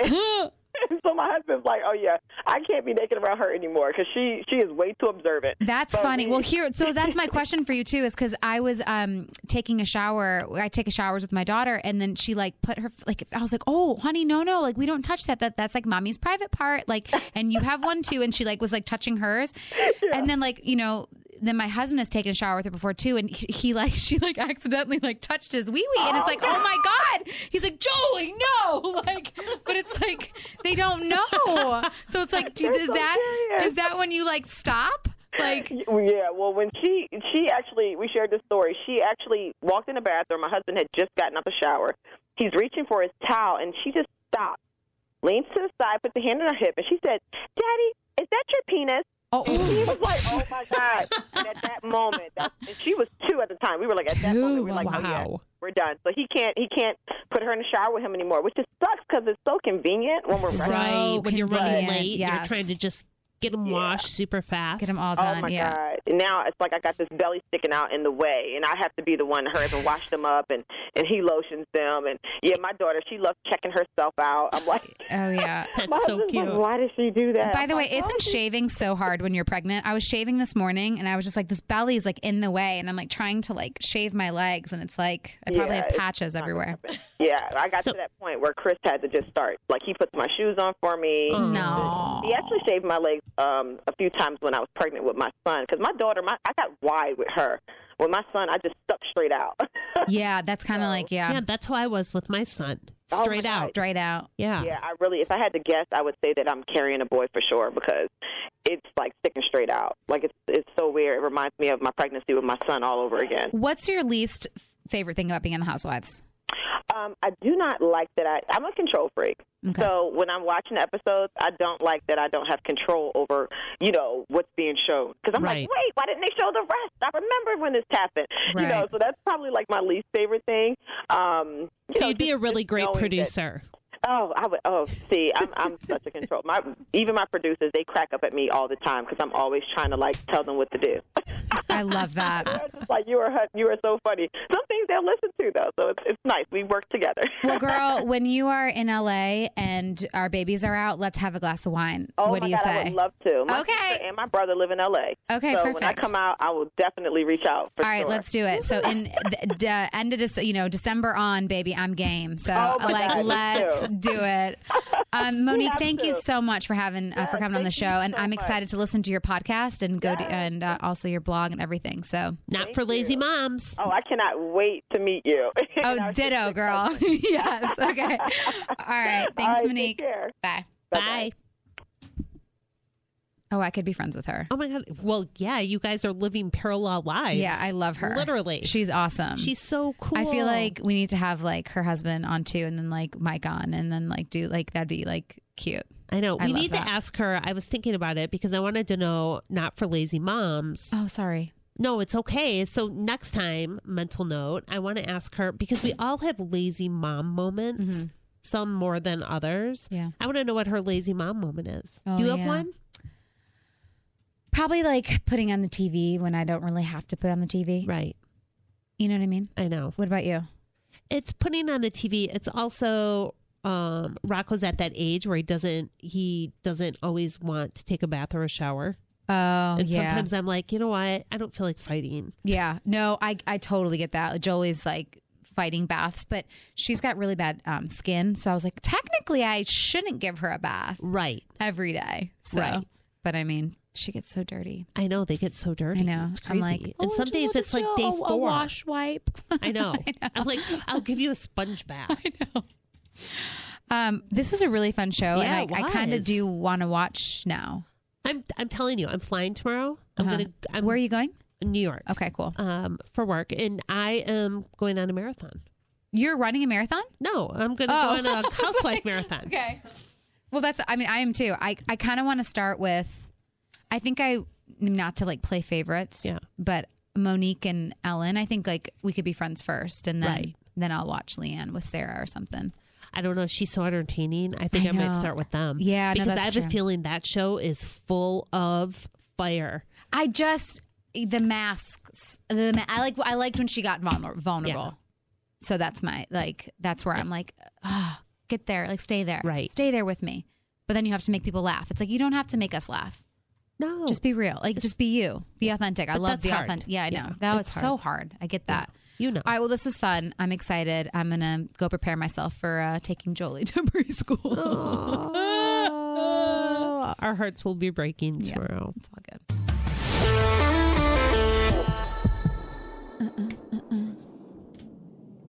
So my husband's like, oh, yeah, I can't be naked around her anymore because she is way too observant. That's funny. Well, so that's my question for you, too, is because I was taking a shower. I take showers with my daughter, and then she, like, put her, like, I was like, oh, honey, no, like, we don't touch that. That's, like, Mommy's private part. Like, and you have one, too. And she, like, was, like, touching hers. Yeah. And then, like, you know, then my husband has taken a shower with her before too, and she accidentally like touched his wee wee, and it's like, oh my God, he's like, Jolie, no, like, but it's like they don't know, so it's like, is that when you like stop? Like, yeah, well, when she actually, we shared this story. She actually walked in the bathroom. My husband had just gotten out the shower. He's reaching for his towel, and she just stopped, leans to the side, put the hand on her hip, and she said, Daddy, is that your penis? Oh, and he was like, oh, my God. And at that moment, and she was 2 at the time. We were like, at that moment, we were like, oh, yeah, we're done. So he can't put her in the shower with him anymore, which just sucks because it's so convenient when we're right. When you're running late, yes. You're trying to just get them washed super fast. Get them all done. Oh, my God. And now it's like I got this belly sticking out in the way, and I have to be the one to hurry up and wash them up, and he lotions them. And, yeah, my daughter, she loves checking herself out. I'm like, oh, yeah. That's so cute. Like, why does she do that? By the way, isn't shaving so hard when you're pregnant? I was shaving this morning, and I was just like, this belly is, like, in the way, and I'm, like, trying to, like, shave my legs, and it's like, I probably have patches everywhere. Yeah, I got to that point where Chris had to just start. Like, he puts my shoes on for me. No. He actually shaved my legs a few times when I was pregnant with my son, because my daughter, I got wide with her. With my son, I just stuck straight out. Yeah, that's kind of like, Yeah, that's how I was with my son. Straight out. Straight out. Yeah. Yeah, I really, if I had to guess, I would say that I'm carrying a boy for sure, because it's like sticking straight out. Like, it's so weird. It reminds me of my pregnancy with my son all over again. What's your least favorite thing about being on The Housewives? I do not like that I'm a control freak. Okay. So when I'm watching episodes, I don't like that I don't have control over, what's being shown. Because I'm like, wait, why didn't they show the rest? I remember when this happened. Right. So that's probably like my least favorite thing. So you'd be a really great producer. I would. See, I'm such a control. Even my producers, they crack up at me all the time because I'm always trying to like tell them what to do. I love that. They're just like, you are so funny. Some things they'll listen to though, so it's nice. We work together. Well, girl, when you are in LA and our babies are out, let's have a glass of wine. What do you say? I would love to. My sister and my brother live in LA. Okay, so perfect. when I come out, I will definitely reach out. All right, let's do it. So in end of December on, baby, I'm game. So let's do it. Monique, thank you so much for coming on the show, and I'm excited to listen to your podcast and and also your blog and everything. So not for lazy moms. Oh, I cannot wait to meet you. Oh, ditto, girl. Yes. Okay. All right. Thanks, Monique. Take care. Bye. Bye. Oh, I could be friends with her. Oh my God. Well, yeah, you guys are living parallel lives. Yeah, I love her. Literally. She's awesome. She's so cool. I feel like we need to have like her husband on too, and then like Mike on, and then like do like that'd be like cute. I know. We need to ask her. I was thinking about it because I wanted to know, not for lazy moms. Oh, sorry. No, it's okay. So next time, mental note, I want to ask her, because we all have lazy mom moments, some more than others. Yeah. I want to know what her lazy mom moment is. Oh, do you have one? Probably like putting on the TV when I don't really have to put on the TV. Right. You know what I mean? I know. What about you? It's putting on the TV. It's also Rocco's at that age where he doesn't always want to take a bath or a shower. Oh, and yeah. Sometimes I'm like, you know what? I don't feel like fighting. Yeah. No, I totally get that. Jolie's like fighting baths, but she's got really bad skin. So I was like, technically, I shouldn't give her a bath. Right. Every day. So, right. But I mean, she gets so dirty. I know. They get so dirty. I know. It's crazy. I'm like, and some days it's like day 4. A wash wipe. I know. I'm like, I'll give you a sponge bath. I know. This was a really fun show, Yeah, and I kind of do want to watch now. I'm telling you, I'm flying tomorrow. Where are you going? New York. Okay, cool. For work, and I am going on a marathon. You're running a marathon? No, I'm going to go on a housewife marathon. Okay. Well, I am too. I kind of want to start with, I think not to like play favorites, but Monique and Ellen, I think like we could be friends first, and then I'll watch Leanne with Sarah or something. I don't know. She's so entertaining. I think I might start with them. Yeah, because I have true. a feeling that show is full of fire. I just the masks. I liked when she got vulnerable. Yeah. So that's that's where I'm like, get there, like stay there, right? Stay there with me. But then you have to make people laugh. It's like you don't have to make us laugh. No, just be real. Like just be you. Be authentic. I love the authentic. Yeah, I know. That was so hard. I get that. You know. All right. Well, this was fun. I'm excited. I'm gonna go prepare myself for taking Jolie to preschool. Our hearts will be breaking tomorrow. It's all good.